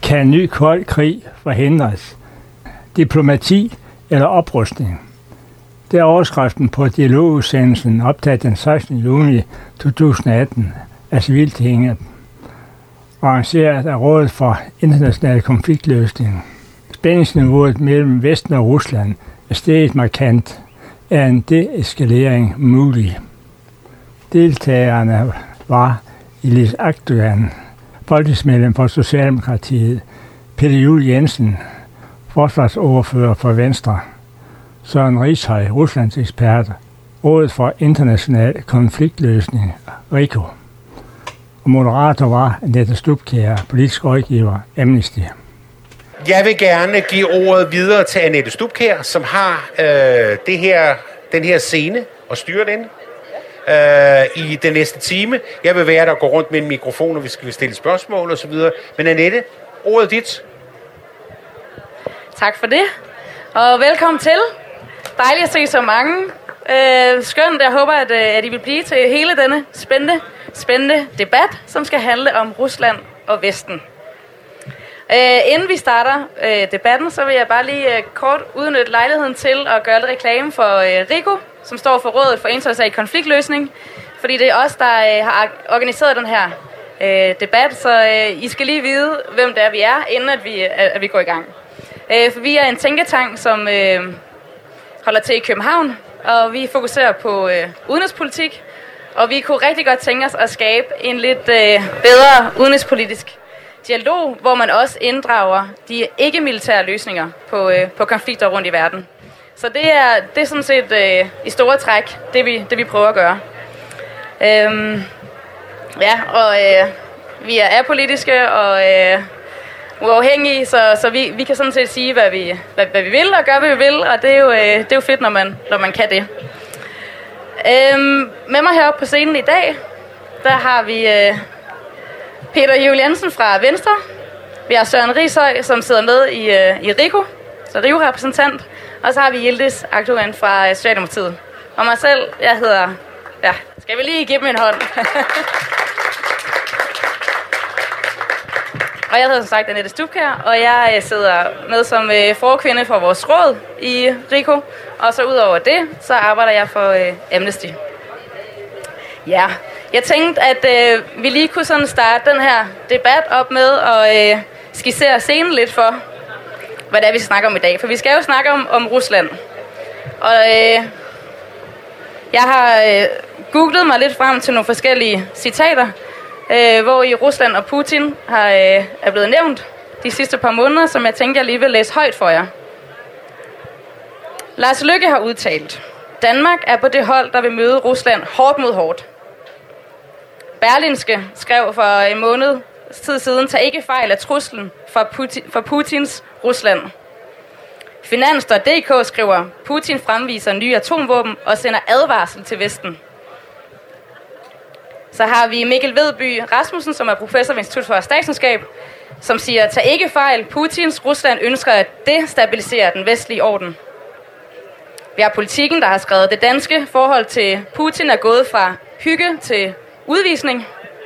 Kan en ny kold krig forhindres? Diplomati eller oprustning? Det er overskriften på dialogudsendelsen optaget den 16. juni 2018 af Civiltinget, arrangeret af Rådet for International Konfliktløsning. Spændingsniveauet mellem Vesten og Rusland er steget markant. Er en deeskalering mulig? Deltagerne var Elis Akdogan, folketingsmedlem for Socialdemokratiet, Peter Juel Jensen, forsvarsordfører for Venstre, Søren Rishøj, Ruslands ekspert, Rådet for International Konfliktløsning, RICO. Og moderator var Annette Stubkjær, politisk rådgiver, Amnesty. Jeg vil gerne give ordet videre til Annette Stubkjær, som har den her scene og styre den i den næste time. Jeg vil være der og gå rundt med en mikrofon, og vi skal stille spørgsmål osv. Men Annette, ordet er dit. Tak for det, og velkommen til. Dejligt at se så mange. Skønt, jeg håber, at I vil blive til hele denne spændende debat, som skal handle om Rusland og Vesten. Inden vi starter debatten, så vil jeg bare lige kort udnytte lejligheden til at gøre lidt reklame for RICO, som står for Rådet for International Konfliktløsning, fordi det er os, der har organiseret den her debat, så I skal lige vide, hvem det er, vi er, inden at vi går i gang. For vi er en tænketank, som holder til i København, og vi fokuserer på udenrigspolitik, og vi kunne rigtig godt tænke os at skabe en lidt bedre udenrigspolitisk dialog, hvor man også inddrager de ikke-militære løsninger på konflikter rundt i verden. Så det er sådan set i store træk det vi prøver at gøre. Vi er apolitiske og uafhængige, så vi kan sådan set sige, hvad vi vil og gøre, hvad vi vil, og det er jo fedt, når man kan det. Med mig heroppe på scenen i dag, der har vi Peter Juel Jensen fra Venstre. Vi har Søren Rishøj, som sidder med i RICO, så RICO-repræsentant. Og så har vi Yildiz Akdogan fra Socialdemokratiet. Og mig selv, jeg hedder... Ja, skal vi lige give dem en hånd? Og jeg hedder som sagt Annette Stubkjær, og jeg sidder med som forkvinde for vores råd i RICO. Og så udover det, så arbejder jeg for Amnesty. Ja, jeg tænkte, at vi lige kunne sådan starte den her debat op med at skitsere scenen lidt for, hvad det er, vi snakker om i dag. For vi skal jo snakke om Rusland. Og jeg har googlet mig lidt frem til nogle forskellige citater, hvor i Rusland og Putin er blevet nævnt de sidste par måneder, som jeg tænker, jeg lige vil læse højt for jer. Lars Løkke har udtalt: Danmark er på det hold, der vil møde Rusland hårdt mod hårdt. Berlingske skrev for en måned tid siden: tag ikke fejl af truslen for Putins Rusland. Finans.dk skriver: Putin fremviser nye atomvåben og sender advarsel til Vesten. Så har vi Mikkel Vedby Rasmussen, som er professor ved Institut for Statskundskab, som siger: tag ikke fejl, Putins Rusland ønsker at destabilisere den vestlige orden. Vi har Politikken, der har skrevet: det danske forhold til Putin er gået fra hygge til udvisning.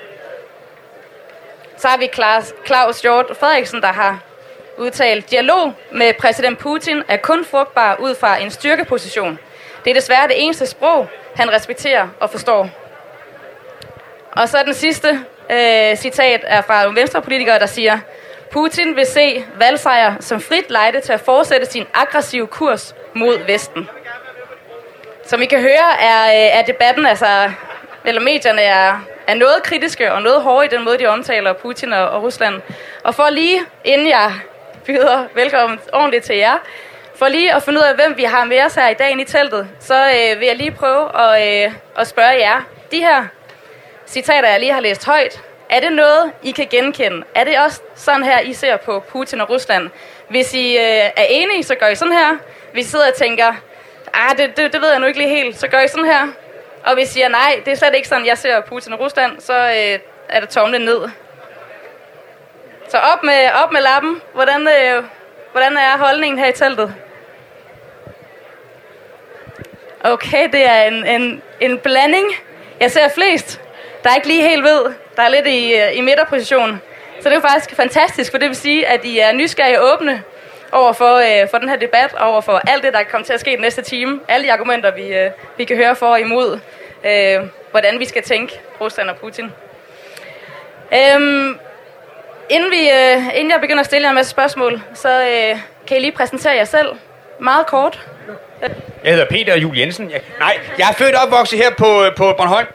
Så har vi Claus Hjort Frederiksen, der har udtalt: dialog med præsident Putin er kun frugtbar ud fra en styrkeposition. Det er desværre det eneste sprog, han respekterer og forstår. Og så den sidste citat er fra nogle venstrepolitikere, der siger: Putin vil se valgsejr som frit lejde til at fortsætte sin aggressive kurs mod Vesten. Som I kan høre, er debatten, eller medierne er noget kritiske og noget hårde i den måde, de omtaler Putin og Rusland. Og for lige, inden jeg byder velkommen ordentligt til jer, for lige at finde ud af, hvem vi har med os her i dag inde i teltet, så vil jeg lige prøve at spørge jer. De her citater, jeg lige har læst højt, er det noget, I kan genkende? Er det også sådan her, I ser på Putin og Rusland? Hvis I er enige, så gør I sådan her. Hvis I sidder og tænker: det ved jeg nu ikke lige helt, så gør I sådan her. Og hvis I siger: nej, det er slet ikke sådan, jeg ser Putin og Rusland, så er det tomlen ned. Så op med lappen. Hvordan er holdningen her i teltet? Okay, det er en blanding. Jeg ser flest, der ikke lige helt ved. Der er lidt i midterposition. Så det er jo faktisk fantastisk, for det vil sige, at I er nysgerrige og åbne over for den her debat, over for alt det, der kommer til at ske den næste time. Alle de argumenter, vi kan høre for og imod, hvordan vi skal tænke Rusland og Putin. Inden jeg begynder at stille jer en masse spørgsmål, så kan I lige præsentere jer selv meget kort. Jeg hedder Peter Juel Jensen. Jeg er født og opvokset her på Bornholm.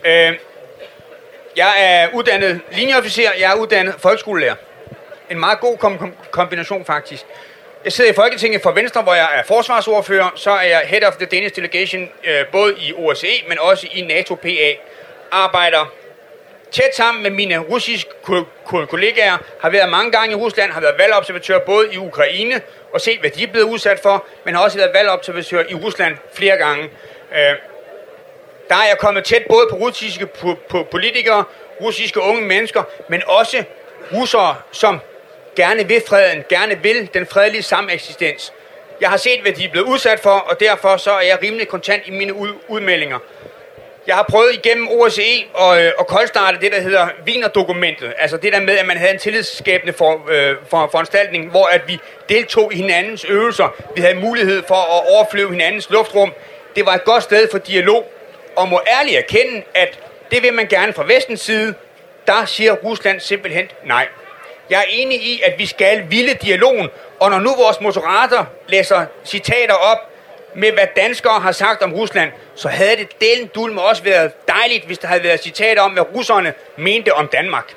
Jeg er uddannet linjeofficer, jeg er uddannet folkeskolelærer. En meget god kombination faktisk. Jeg sidder i Folketinget for Venstre, hvor jeg er forsvarsordfører. Så er jeg head of the Danish delegation, både i OSCE, men også i NATO PA. Arbejder tæt sammen med mine russiske kollegaer. Har været mange gange i Rusland, har været valgobservatør både i Ukraine og set, hvad de er blevet udsat for, men har også været valgobservatør i Rusland flere gange. Der er jeg kommet tæt både på russiske politikere, russiske unge mennesker, men også russere, som gerne vil freden, gerne vil den fredelige sameksistens. Jeg har set, hvad de er blevet udsat for, og derfor så er jeg rimelig kontant i mine udmeldinger. Jeg har prøvet igennem OSCE og koldstarte det, der hedder Wiener-dokumentet. Altså det der med, at man havde en tillidsskabende foranstaltning, hvor at vi deltog i hinandens øvelser. Vi havde mulighed for at overflyve hinandens luftrum. Det var et godt sted for dialog, og må ærligt erkende, at det vil man gerne fra vestens side. Der siger Rusland simpelthen nej. Jeg er enig i, at vi skal ville dialogen, og når nu vores moderater læser citater op med, hvad danskere har sagt om Rusland, så havde det delen dulme også været dejligt, hvis der havde været citater om, hvad russerne mente om Danmark.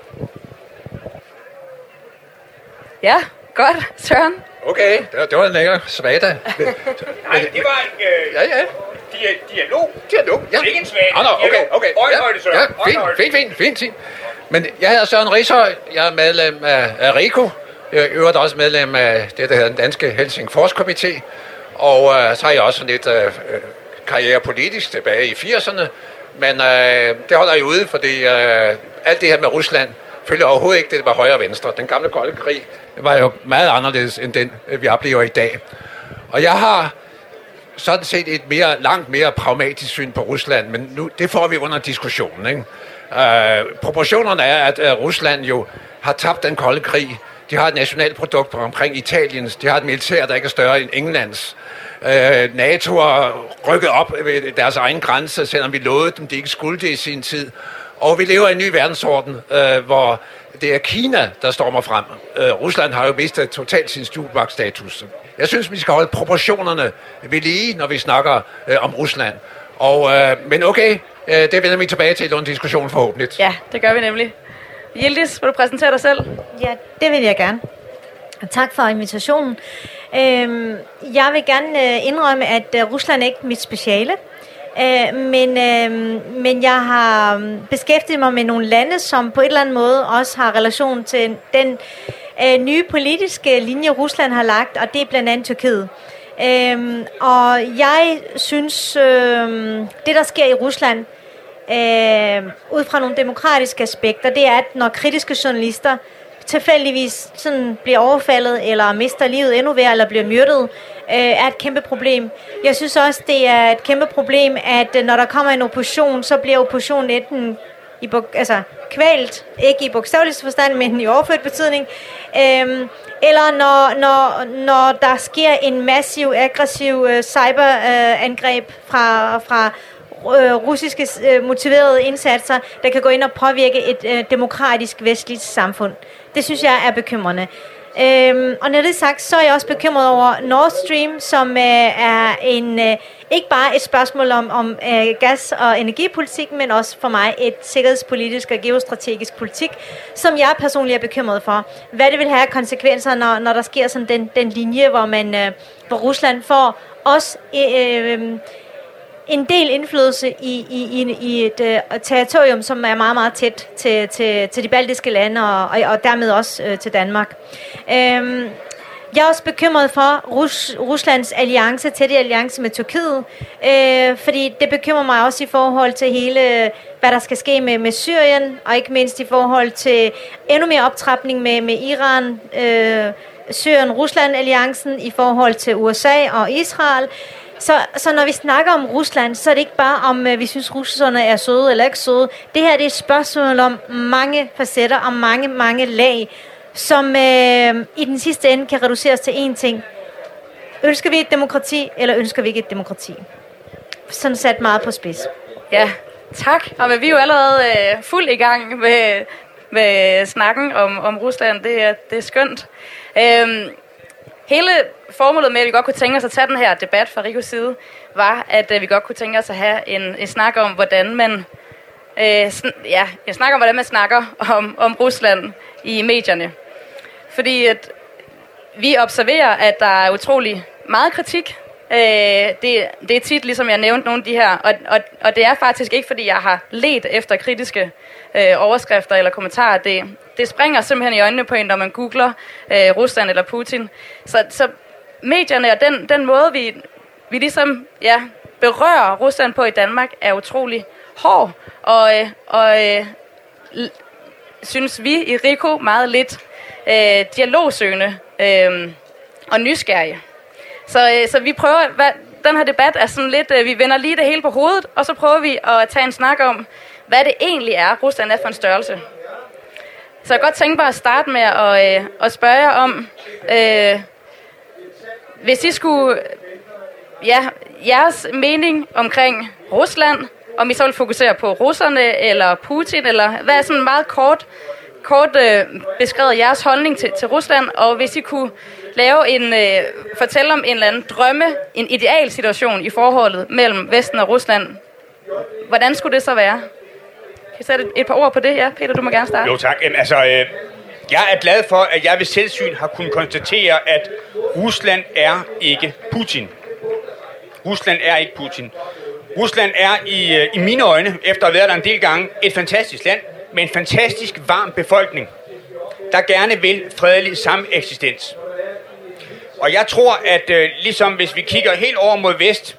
Ja, godt. Søren? Okay, det var en lækker svada. Nej, det var dialog. Dialog, ja. Ikke en svada. Okay. Øjenhøjde, Søren. Ja, fint. Men jeg hedder Søren Rishøj. Jeg er medlem af RICO. Jeg er øvrigt også medlem af det, der hedder den danske Helsingforskomité. Og så har jeg også lidt karriere politisk tilbage i 80'erne. Men det holder jeg ude, fordi alt det her med Rusland følger overhovedet ikke det, var højre og venstre. Den gamle kolde krig var jo meget anderledes end den, vi oplever i dag. Og jeg har sådan set et langt mere pragmatisk syn på Rusland, men nu, det får vi under diskussionen, ikke? Proportionerne er, at Rusland jo har tabt den kolde krig. De har et nationalprodukt på omkring Italiens. De har et militær, der ikke er større end Englands. NATO har rykket op ved deres egen grænse, selvom vi lovede dem, de ikke skulle det i sin tid. Og vi lever i en ny verdensorden, hvor det er Kina, der stormer frem. Rusland har jo mistet totalt sin stuebakstatus. Jeg synes, vi skal holde proportionerne ved lige, når vi snakker om Rusland. Men okay, det vender vi tilbage til under diskussionen forhåbentlig. Ja, det gør vi nemlig. Yildiz, vil du præsentere dig selv? Ja, det vil jeg gerne. Tak for invitationen. Jeg vil gerne indrømme, at Rusland ikke er mit speciale. Men jeg har beskæftiget mig med nogle lande, som på et eller andet måde også har relation til den nye politiske linje, Rusland har lagt, og det er blandt andet Tyrkiet. Og jeg synes, det der sker i Rusland, ud fra nogle demokratiske aspekter, det er, at når kritiske journalister tilfældigvis sådan bliver overfaldet, eller mister livet endnu værre, eller bliver myrdet, er et kæmpe problem. Jeg synes også, det er et kæmpe problem, at når der kommer en opposition, så bliver oppositionen enten kvalt, ikke i bogstaveligste forstand, men i overført betydning, eller når der sker en massiv, aggressiv cyberangreb fra russiske motiverede indsatser, der kan gå ind og påvirke et demokratisk vestligt samfund. Det synes jeg er bekymrende. Og når det er sagt, så er jeg også bekymret over Nord Stream, som er ikke bare et spørgsmål om gas- og energipolitik, men også for mig et sikkerhedspolitisk og geostrategisk politik, som jeg personligt er bekymret for. Hvad det vil have konsekvenser, når der sker sådan den linje, hvor Rusland får også en del indflydelse i et territorium, som er meget, meget tæt til de baltiske lande, og dermed også til Danmark. Jeg er også bekymret for Ruslands tætte alliance med Tyrkiet, fordi det bekymrer mig også i forhold til hele, hvad der skal ske med Syrien, og ikke mindst i forhold til endnu mere optrapning med Iran, Syrien-Rusland-alliancen i forhold til USA og Israel. Så når vi snakker om Rusland, så er det ikke bare om, vi synes, russerne er søde eller ikke søde. Det her det er et spørgsmål om mange facetter og mange lag, som i den sidste ende kan reduceres til én ting. Ønsker vi et demokrati, eller ønsker vi ikke et demokrati? Sådan sat meget på spids. Ja, tak. Og vi er jo allerede fuld i gang med snakken om Rusland. Det er skønt. Hele formålet med, at vi godt kunne tænke os at tage den her debat fra Rikos side, var, at vi godt kunne tænke os at have en snak om, hvordan man snakker om Rusland i medierne. Fordi at vi observerer, at der er utrolig meget kritik. Det er tit, ligesom jeg nævnte nogle af de her, og det er faktisk ikke, fordi jeg har ledt efter kritiske overskrifter eller kommentarer. Det springer simpelthen i øjnene på en, når man googler Rusland eller Putin. Så medierne og den måde, vi ligesom berører Rusland på i Danmark, er utrolig hård, og synes vi i Rico meget lidt dialogsøgende og nysgerrige. Så vi prøver, den her debat er sådan lidt, vi vender lige det hele på hovedet, og så prøver vi at tage en snak om, hvad det egentlig er, Rusland er for en størrelse. Så jeg godt tænke mig at starte med at spørge jer om, hvis I skulle, jeres mening omkring Rusland, om I så vil fokusere på russerne eller Putin, eller hvad er sådan meget kort beskrevet jeres holdning til Rusland, og hvis I kunne lave fortælle om en eller anden en ideal situation i forholdet mellem Vesten og Rusland, hvordan skulle det så være? Kan I sætte et par ord på det? Ja, Peter, du må gerne starte. Jo, tak. Jeg er glad for, at jeg ved selvsyn har kunnet konstatere, at Rusland er ikke Putin. Rusland er ikke Putin. Rusland er i mine øjne, efter at have været der en del gange, et fantastisk land med en fantastisk varm befolkning, der gerne vil fredelig sameksistens. Og jeg tror, at ligesom hvis vi kigger helt over mod vest,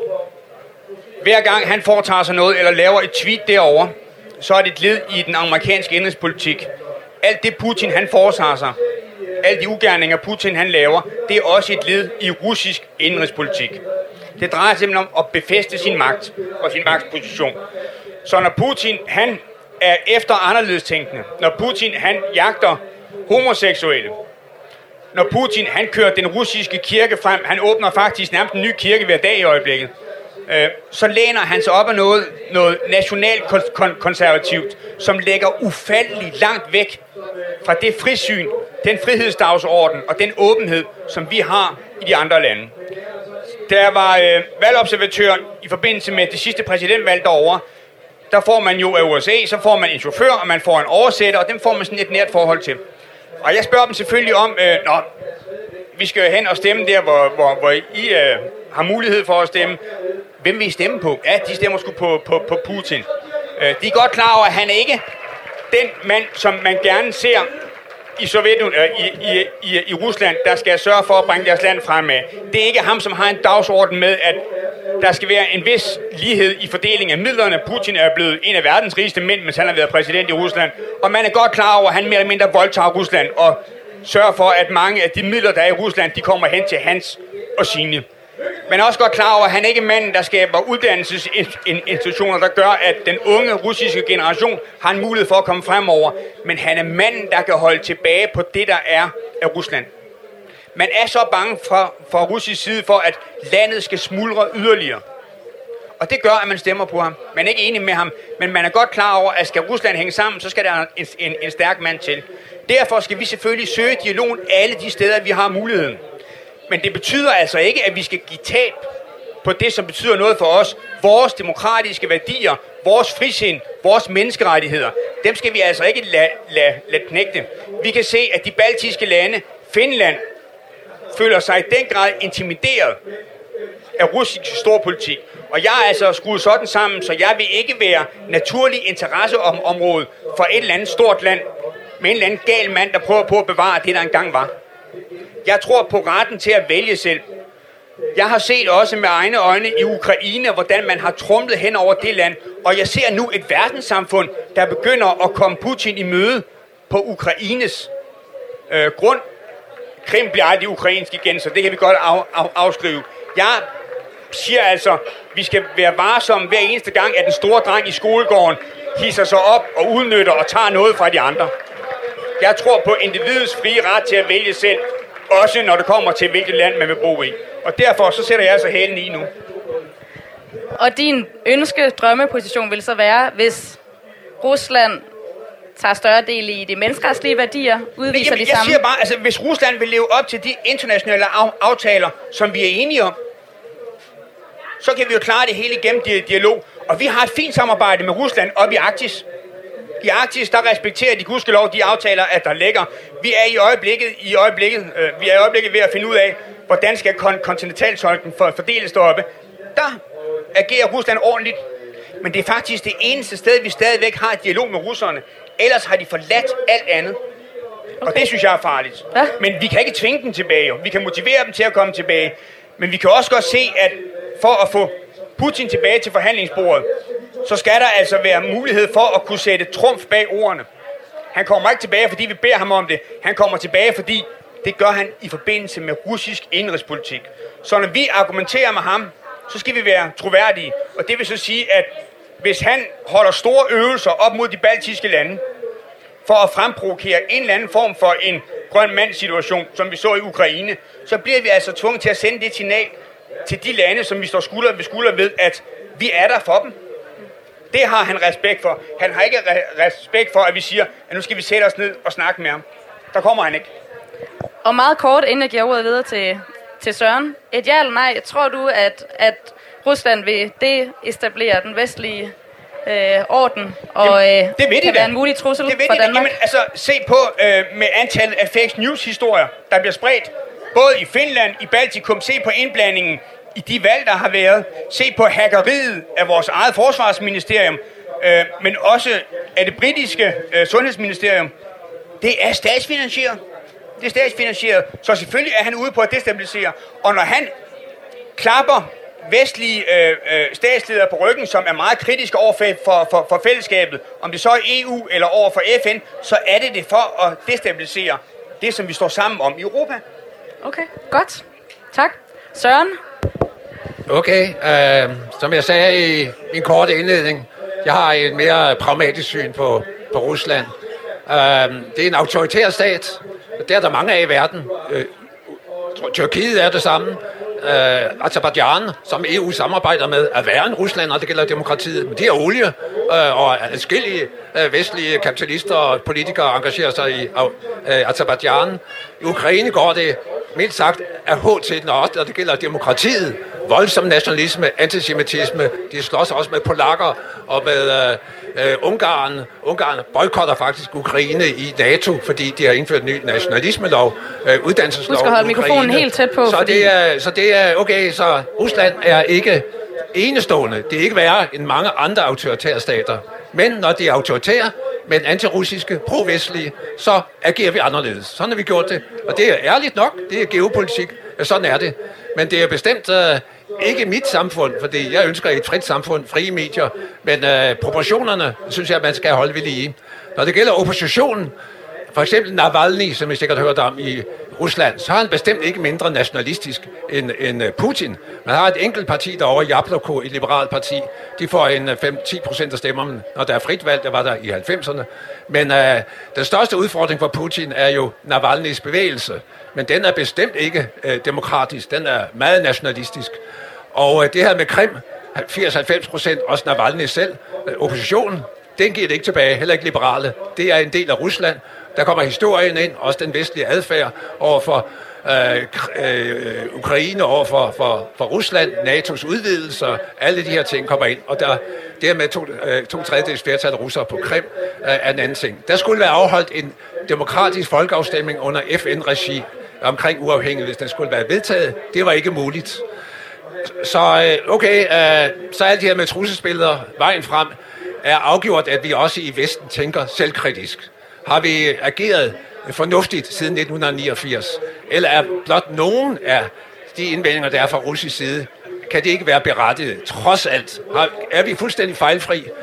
hver gang han foretager sig noget eller laver et tweet derovre, så er det et led i den amerikanske indrigspolitik. Alt det Putin han foretager sig, alle de ugerninger Putin han laver, det er også et led i russisk indrigspolitik. Det drejer simpelthen om at befæste sin magt og sin magtposition. Så når Putin han er efter anderledes tænkende, når Putin han jagter homoseksuelle, når Putin han kører den russiske kirke frem, han åbner faktisk nærmest en ny kirke hver dag i øjeblikket, så læner han sig op af noget nationalkonservativt, som ligger ufatteligt langt væk fra det frisyn, den frihedsdagsorden og den åbenhed, som vi har i de andre lande. Da jeg var valgobservatør i forbindelse med det sidste præsidentvalg derovre, der får man jo af USA, så får man en chauffør, og man får en oversætter, og dem får man sådan et nært forhold til. Og jeg spørger dem selvfølgelig om, vi skal hen og stemme der, hvor I har mulighed for at stemme. Hvem vil I stemme på? Ja, de stemmer sgu på Putin. De er godt klar over, at han er ikke den mand, som man gerne ser i i Rusland, der skal sørge for at bringe deres land fremad. Det er ikke ham, som har en dagsorden med, at der skal være en vis lighed i fordelingen af midlerne. Putin er blevet en af verdens rigeste mænd, mens han har været præsident i Rusland. Og man er godt klar over, at han mere eller mindre voldtager Rusland og sørger for, at mange af de midler, der er i Rusland, de kommer hen til hans og sine. Man er også godt klar over, at han ikke er manden, der skaber uddannelsesinstitutioner, der gør, at den unge russiske generation har en mulighed for at komme fremover. Men han er manden, der kan holde tilbage på det, der er af Rusland. Man er så bange fra russisk side for, at landet skal smuldre yderligere. Og det gør, at man stemmer på ham. Man er ikke enig med ham, men man er godt klar over, at skal Rusland hænge sammen, så skal der en stærk mand til. Derfor skal vi selvfølgelig søge dialogen alle de steder, vi har muligheden. Men det betyder altså ikke, at vi skal give tab på det, som betyder noget for os. Vores demokratiske værdier, vores frisind, vores menneskerettigheder, dem skal vi altså ikke lade knægte. Vi kan se, at de baltiske lande, Finland, føler sig i den grad intimideret af russisk storpolitik. Og jeg er altså skruet sådan sammen, så jeg vil ikke være naturlig interesseområde for et eller andet stort land med en eller anden gal mand, der prøver på at bevare det, der engang var. Jeg tror på retten til at vælge selv. Jeg har set også med egne øjne i Ukraine, hvordan man har tromlet hen over det land. Og jeg ser nu et verdenssamfund, der begynder at komme Putin i møde på Ukraines grund. Krim bliver aldrig ukrainsk igen, så det kan vi godt afskrive. Jeg siger altså, vi skal være varsomme hver eneste gang, at den store dreng i skolegården hisser sig op og udnytter og tager noget fra de andre. Jeg tror på individets frie ret til at vælge selv, også når det kommer til, hvilket land man vil bo i. Og derfor så sætter jeg altså hælen i nu. Og din drømmeposition vil så være, hvis Rusland tager større del i de menneskeretlige værdier, udviser de samme... Jeg siger bare, altså hvis Rusland vil leve op til de internationale aftaler, som vi er enige om, så kan vi jo klare det hele igennem dialog. Og vi har et fint samarbejde med Rusland op i Arktis. I Arktis, der respekterer de gudskelov de aftaler, at der ligger. Vi er i øjeblikket ved at finde ud af, hvordan skal kontinentaltolken fordeles deroppe. Der agerer Rusland ordentligt. Men det er faktisk det eneste sted, vi stadigvæk har dialog med russerne. Ellers har de forladt alt andet. Okay. Og det synes jeg er farligt. Ja. Men vi kan ikke tvinge dem tilbage. Jo. Vi kan motivere dem til at komme tilbage. Men vi kan også godt se, at for at få Putin tilbage til forhandlingsbordet, så skal der altså være mulighed for at kunne sætte trumf bag ordene. Han kommer ikke tilbage, fordi vi beder ham om det. Han kommer tilbage, fordi det gør han i forbindelse med russisk indenrigspolitik. Så når vi argumenterer med ham, så skal vi være troværdige. Og det vil så sige, at hvis han holder store øvelser op mod de baltiske lande, for at fremprovokere en eller anden form for en grøn mand-situation, som vi så i Ukraine, så bliver vi altså tvunget til at sende det signal til de lande, som vi står skulder ved skulder ved, at vi er der for dem. Det har han respekt for. Han har ikke respekt for, at vi siger, at nu skal vi sætte os ned og snakke med ham. Der kommer han ikke. Og meget kort, inden jeg giver ordet videre til Søren. Et ja eller nej, tror du, at Rusland vil deetablere den vestlige orden, og det kan være en mulig trussel for Danmark? Jamen, altså, se på med antallet af fake news-historier, der bliver spredt, både i Finland, i Baltikum. Se på indblandingen i de valg, der har været. Se på hackeriet af vores eget forsvarsministerium, men også af det britiske sundhedsministerium. Det er statsfinansieret. Det er statsfinansieret. Så selvfølgelig er han ude på at destabilisere. Og når han klapper vestlige statsledere på ryggen, som er meget kritiske over for fællesskabet, om det så er EU eller over for FN, så er det for at destabilisere det, som vi står sammen om i Europa. Okay, godt. Tak. Søren? Okay, som jeg sagde i min korte indledning, jeg har et mere pragmatisk syn på Rusland. Det er en autoritær stat. Det er der mange af i verden. Tyrkiet er det samme. Azerbaijan, som EU samarbejder med, er værre end Rusland, når det gælder demokratiet. Men det er olie, og adskillige vestlige kapitalister og politikere engagerer sig i Azerbaijan. I Ukraine går det mildt sagt af H til, når det gælder demokratiet. Voldsom nationalisme, antisemitisme, de slås også med polakker og med Ungarn. Ungarn boykotter faktisk Ukraine i NATO, fordi de har indført en ny nationalismelov, uddannelseslov. Du skal holde mikrofonen helt tæt på. Så det er okay, så Rusland er ikke enestående. Det er ikke værre end mange andre autoritære stater. Men når de er autoritære, men antirussiske, pro-vestlige, så agerer vi anderledes. Sådan har vi gjort det. Og det er ærligt nok, det er geopolitik. Sådan er det. Men det er bestemt ikke mit samfund, fordi jeg ønsker et frit samfund, frie medier, men proportionerne synes jeg, man skal holde ved lige. Når det gælder oppositionen, for eksempel Navalny, som I sikkert har hørt om i Rusland, så er han bestemt ikke mindre nationalistisk end Putin. Man har et enkelt parti derovre, Jabloko, et liberalt parti. De får en 5-10% af stemmerne, når der er frit valg, der var der i 90'erne. Men den største udfordring for Putin er jo Navalnys bevægelse. Men den er bestemt ikke demokratisk. Den er meget nationalistisk. Og det her med Krim, 80-90%, også Navalny selv, oppositionen, den giver det ikke tilbage, heller ikke liberale. Det er en del af Rusland. Der kommer historien ind, også den vestlige adfærd over for Ukraine, over for Rusland, NATO's udvidelser, alle de her ting kommer ind. Og dermed to tredjedels flertal af russere på Krim er en anden ting. Der skulle være afholdt en demokratisk folkeafstemning under FN-regi omkring uafhængighed, hvis den skulle være vedtaget. Det var ikke muligt. Så okay, så alt det her med trusselsbilleder, vejen frem, er afgjort, at vi også i Vesten tænker selvkritisk. Har vi ageret fornuftigt siden 1989? Eller er blot nogen af de indvendinger, der er fra russisk side, kan det ikke være berettiget? Trods alt er vi fuldstændig fejlfri.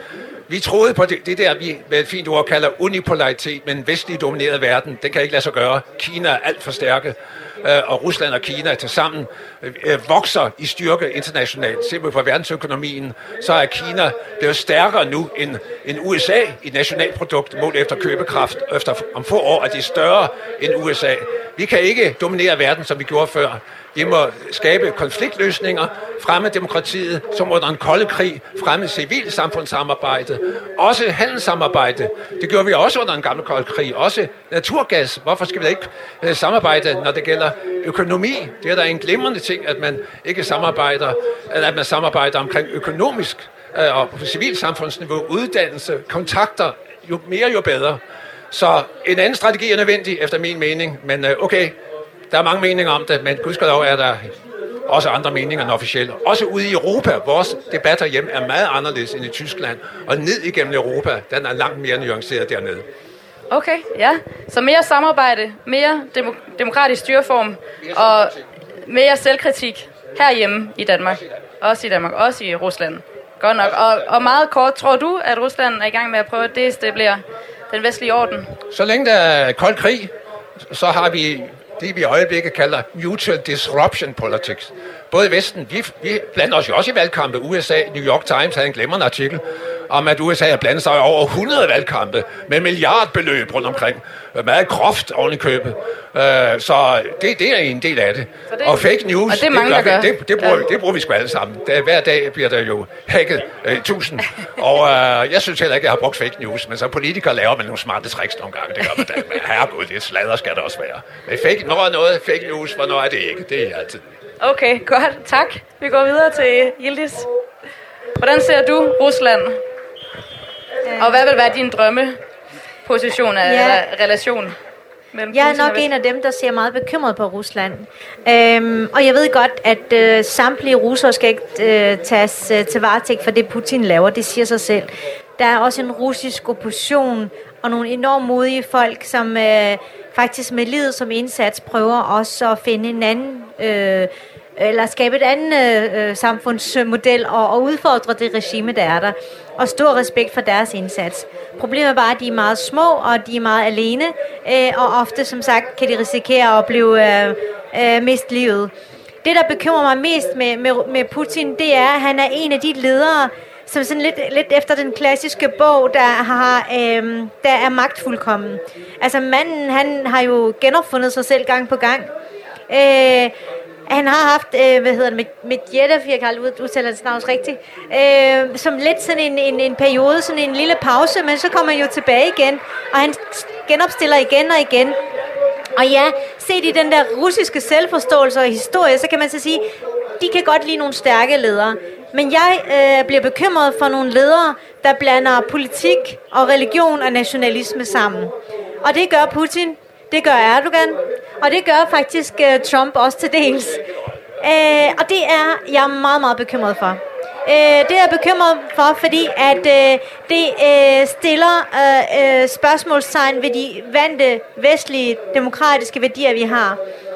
Vi troede på det der, vi med et fint ord kalder unipolaritet, men en vestlig domineret verden, den kan ikke lade sig gøre. Kina er alt for stærke, og Rusland og Kina tilsammen vokser i styrke internationalt. Se på verdensøkonomien, så er Kina blevet stærkere nu end USA i nationalprodukt målt efter købekraft. Efter om få år er de større end USA. Vi kan ikke dominere verden, som vi gjorde før. Vi må skabe konfliktløsninger, fremme demokratiet, som under en kolde krig, fremme civilsamfundssamarbejde, også handelssamarbejde. Det gjorde vi også under en gammel kold krig. Også naturgas. Hvorfor skal vi da ikke samarbejde, når det gælder økonomi? Det er da en glimrende ting, at man ikke samarbejder, at man samarbejder omkring økonomisk og på civilsamfundsniveau, uddannelse, kontakter. Jo mere, jo bedre. Så en anden strategi er nødvendig, efter min mening. Men okay, der er mange meninger om det, men gudskelov er der også andre meninger end officielle. Også ude i Europa. Vores debat herhjemme er meget anderledes end i Tyskland. Og ned igennem Europa, den er langt mere nuanceret dernede. Okay, ja. Så mere samarbejde, mere demokratisk styreform og mere selvkritik herhjemme i Danmark. Også i Danmark, også i Rusland. Godt nok. Og meget kort, tror du, at Rusland er i gang med at prøve at destabilisere den vestlige orden? Så længe der er kold krig, så har vi det, vi i øjeblikket kalder mutual disruption politics. Både i Vesten, vi blander os jo også i valgkampe. USA, New York Times havde en glimrende artikel om, at USA har blandet sig i over 100 valgkampe med milliardbeløb rundt omkring. Meget groft oven i købet. Så det er en del af det. Og fake news, og det bruger vi sgu alle sammen. Hver dag bliver der jo hacket 1000. Og jeg synes heller ikke, at jeg har brugt fake news, men så politikere laver man nogle smarte tricks nogle gange. Det gør man da. Men herregud, det sladder skal der også være. Men når er noget fake news, hvornår er det ikke? Det er altid. Okay, godt. Tak. Vi går videre til Yildiz. Hvordan ser du Rusland? Og hvad vil være din drømmeposition eller relation? Jeg er nok en af dem, der ser meget bekymret på Rusland. Og jeg ved godt, at samtlige russere skal ikke tages til varetægt for det, Putin laver. Det siger sig selv. Der er også en russisk opposition og nogle enormt modige folk, som faktisk med livet som indsats prøver også at finde en anden eller skabe et andet samfundsmodel og udfordre det regime, der er der. Og stor respekt for deres indsats. Problemet er bare, at de er meget små, og de er meget alene, og ofte, som sagt, kan de risikere at blive miste livet. Det, der bekymrer mig mest med Putin, det er, at han er en af de ledere, som sådan lidt efter den klassiske bog, der er magtfuldkommen. Altså manden, han har jo genopfundet sig selv gang på gang. Han har haft, Medvedev, jeg kan aldrig udtale hans navn rigtigt, som lidt sådan en periode, sådan en lille pause, men så kommer han jo tilbage igen, og han genopstiller igen og igen. Og ja, set i den der russiske selvforståelse og historie, så kan man så sige, de kan godt lide nogle stærke ledere. Men jeg bliver bekymret for nogle ledere, der blander politik og religion og nationalisme sammen. Og det gør Putin. Det gør Erdogan, og det gør faktisk Trump også til dels. Og det er jeg meget, meget bekymret for. Det er jeg bekymret for, fordi at det stiller spørgsmålstegn ved de vante vestlige demokratiske værdier, vi har.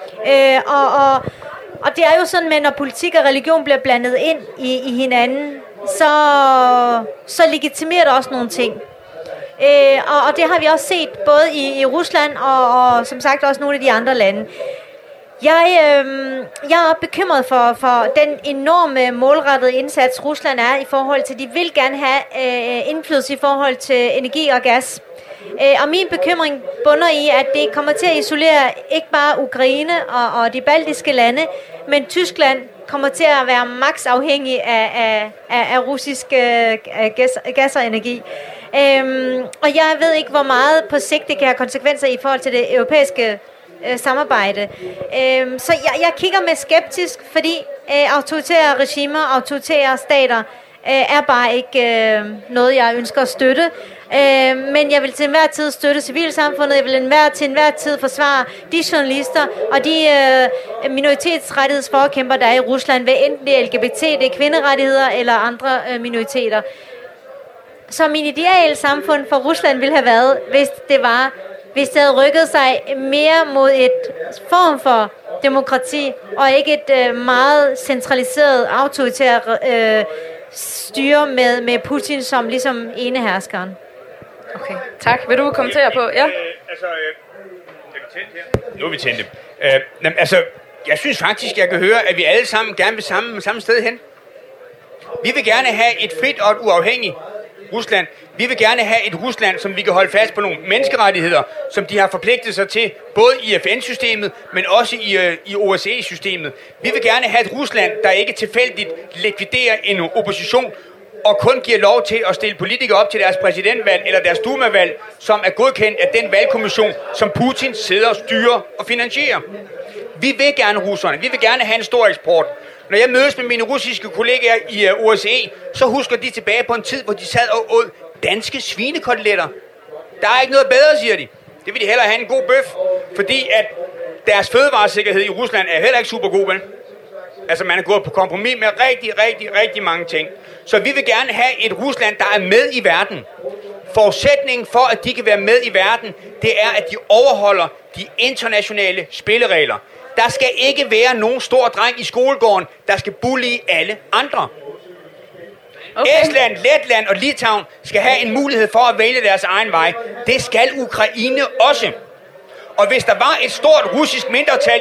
Og det er jo sådan, at når politik og religion bliver blandet ind i hinanden, så legitimerer det også nogle ting. Og det har vi også set både i Rusland og som sagt også nogle af de andre lande. Jeg er bekymret for den enorme målrettede indsats Rusland er i forhold til, de vil gerne have indflydelse i forhold til energi og gas. Og min bekymring bunder i, at det kommer til at isolere ikke bare Ukraine og de baltiske lande, men Tyskland kommer til at være maks afhængig af russisk gas og energi. Og jeg ved ikke, hvor meget på sigt det kan have konsekvenser i forhold til det europæiske samarbejde. Så jeg kigger med skeptisk, fordi autoritære regimer, autoritære stater er bare ikke noget, jeg ønsker at støtte. Men jeg vil til enhver tid støtte civilsamfundet. Jeg vil til enhver tid forsvare de journalister og de minoritetsrettighedsforkæmper, der er i Rusland, hvad enten det er LGBT, det er kvinderettigheder eller andre minoriteter. Så min ideal samfund for Rusland ville have været, hvis det havde rykket sig mere mod et form for demokrati, og ikke et meget centraliseret, autoritært styre med Putin som ligesom eneherskeren. Okay, tak. Vil du kommentere på? Ja? Nu er vi tændt. Jeg synes faktisk, jeg kan høre, at vi alle sammen gerne vil samme sted hen. Vi vil gerne have et frit og et uafhængigt Rusland. Vi vil gerne have et Rusland, som vi kan holde fast på nogle menneskerettigheder, som de har forpligtet sig til, både i FN-systemet, men også i OSCE-systemet. Vi vil gerne have et Rusland, der ikke tilfældigt likviderer en opposition, og kun giver lov til at stille politikere op til deres præsidentvalg eller deres Duma-valg, som er godkendt af den valgkommission, som Putin sidder og styrer og finansierer. Vi vil gerne russerne. Vi vil gerne have en stor eksport. Når jeg mødes med mine russiske kollegaer i OSCE, så husker de tilbage på en tid, hvor de sad og åd danske svinekoteletter. Der er ikke noget bedre, siger de. Det vil de hellere have en god bøf, fordi at deres fødevaresikkerhed i Rusland er heller ikke super god, vel? Altså, man er gået på kompromis med rigtig mange ting. Så vi vil gerne have et Rusland, der er med i verden. Forudsætningen for, at de kan være med i verden, det er, at de overholder de internationale spilleregler. Der skal ikke være nogen stor dreng i skolegården, der skal bully alle andre. Okay. Estland, Letland og Litauen skal have en mulighed for at vælge deres egen vej. Det skal Ukraine også. Og hvis der var et stort russisk mindretal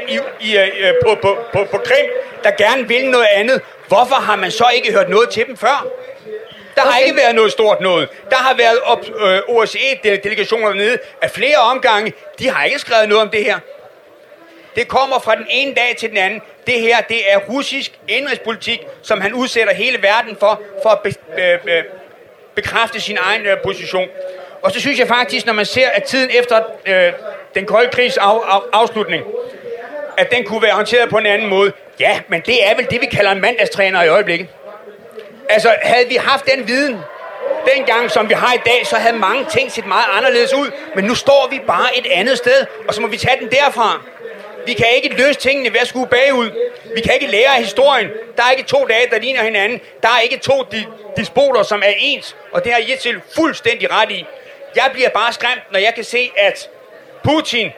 på Krim, der gerne vil noget andet, hvorfor har man så ikke hørt noget til dem før? Der har ikke været noget stort noget. Der har været OSCE-delegationer dernede af flere omgange. De har ikke skrevet noget om det her. Det kommer fra den ene dag til den anden. Det her, det er russisk indrigspolitik, som han udsætter hele verden for at bekræfte sin egen position. Og så synes jeg faktisk, når man ser, at tiden efter den kolde krigs afslutning, at den kunne være håndteret på en anden måde. Ja, men det er vel det, vi kalder en mandagstræner i øjeblikket. Altså, havde vi haft den viden dengang, som vi har i dag, så havde mange ting set meget anderledes ud. Men nu står vi bare et andet sted, og så må vi tage den derfra. Vi kan ikke løse tingene ved at skue bagud. Vi kan ikke lære af historien. Der er ikke 2 dage, der ligner hinanden. Der er ikke 2 despoter, som er ens. Og det har Jetsil fuldstændig ret i. Jeg bliver bare skræmt, når jeg kan se, at Putin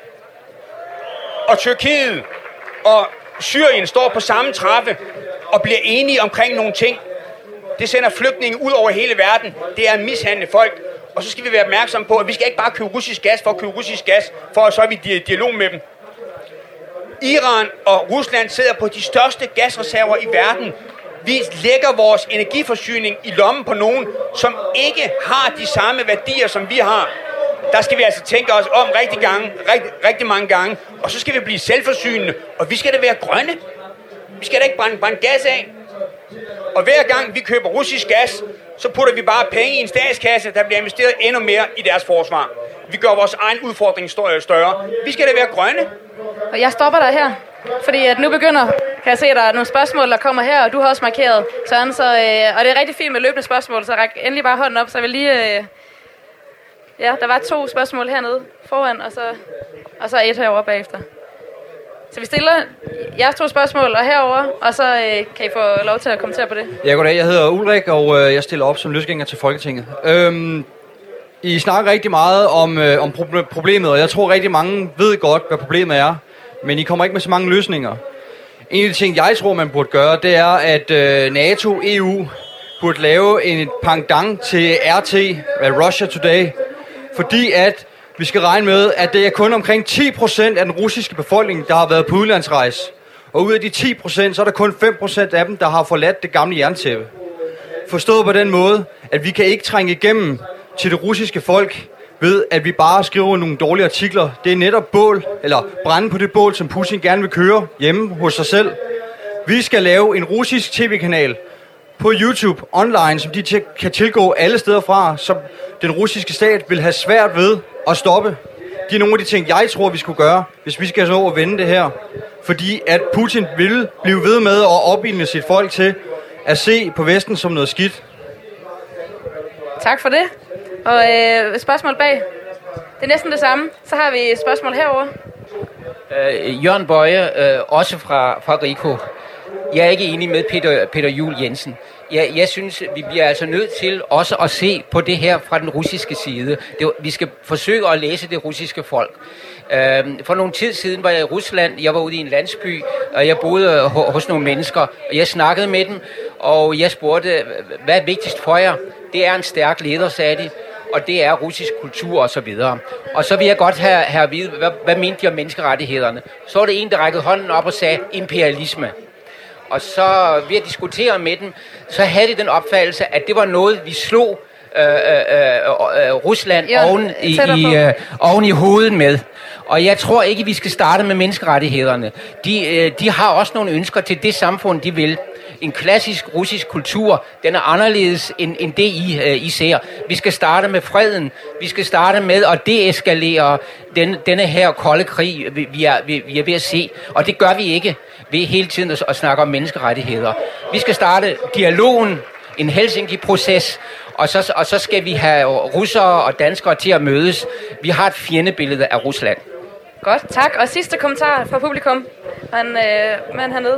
og Tyrkiet og Syrien står på samme trappe og bliver enige omkring nogle ting. Det sender flygtninge ud over hele verden. Det er at mishandle folk. Og så skal vi være opmærksomme på, at vi skal ikke bare købe russisk gas for at købe russisk gas, for at så er vi i dialog med dem. Iran og Rusland sidder på de største gasreserver i verden. Vi lægger vores energiforsyning i lommen på nogen, som ikke har de samme værdier, som vi har. Der skal vi altså tænke os om rigtig mange gange. Og så skal vi blive selvforsynende. Og vi skal da være grønne. Vi skal da ikke brænde gas af. Og hver gang vi køber russisk gas, så putter vi bare penge i en statskasse, der bliver investeret endnu mere i deres forsvar. Vi gør vores egen udfordring større. Vi skal da være grønne. Og jeg stopper dig her, fordi at nu begynder, kan jeg se, at der er nogle spørgsmål, der kommer her, og du har også markeret, Søren, så, og det er rigtig fint med løbende spørgsmål, så ræk endelig bare hånden op, så jeg vil lige... Ja, der var 2 spørgsmål hernede foran, og så 1 herovre bagefter. Så vi stiller jeres 2 spørgsmål og herover, og så kan I få lov til at kommentere på det. Ja, goddag. Jeg hedder Ulrik, og jeg stiller op som løsgænger til Folketinget. I snakker rigtig meget om problemet, og jeg tror rigtig mange ved godt, hvad problemet er, men I kommer ikke med så mange løsninger. En af de ting, jeg tror, man burde gøre, det er, at NATO, EU, burde lave en pendant til RT, Russia Today, fordi at vi skal regne med, at det er kun omkring 10% af den russiske befolkning, der har været på udlandsrejse. Og ud af de 10%, så er der kun 5% af dem, der har forladt det gamle jerntæppe. Forstået på den måde, at vi kan ikke trænge igennem til det russiske folk ved, at vi bare skriver nogle dårlige artikler. Det er netop brænde på det bål, som Putin gerne vil køre hjemme hos sig selv. Vi skal lave en russisk tv-kanal på YouTube online, som de kan tilgå alle steder fra, som den russiske stat vil have svært ved at stoppe. Det er nogle af de ting, jeg tror, vi skulle gøre, hvis vi skal nå at vende det her. Fordi at Putin vil blive ved med at opildne sit folk til at se på Vesten som noget skidt. Tak for det. Og spørgsmål bag. Det er næsten det samme. Så har vi et spørgsmål herovre. Jørgen Bøje, også fra Rico. Jeg er ikke enig med Peter Juel Jensen. Jeg synes, vi bliver altså nødt til også at se på det her fra den russiske side. Vi skal forsøge at læse det russiske folk. For nogle tid siden var jeg i Rusland. Jeg var ude i en landsby, og jeg boede hos nogle mennesker. Og jeg snakkede med dem, og jeg spurgte, hvad er vigtigst for jer? Det er en stærk leder, sagde de, og det er russisk kultur og så videre. Og så vil jeg godt have at vide, hvad mente de om menneskerettighederne? Så var det en, der rækkede hånden op og sagde imperialisme. Og så ved at diskutere med dem, så havde de den opfattelse, at det var noget, vi slog Rusland oven i hovedet med. Og jeg tror ikke, vi skal starte med menneskerettighederne. De har også nogle ønsker til det samfund, de vil. En klassisk russisk kultur, den er anderledes end det, I ser. Vi skal starte med freden. Vi skal starte med at deeskalere denne her kolde krig, vi er ved at se. Og det gør vi ikke ved hele tiden at snakke om menneskerettigheder. Vi skal starte dialogen, en Helsinki-proces, og så skal vi have russere og danskere til at mødes. Vi har et fjendebillede af Rusland. Godt, tak. Og sidste kommentar fra publikum. Man hernede.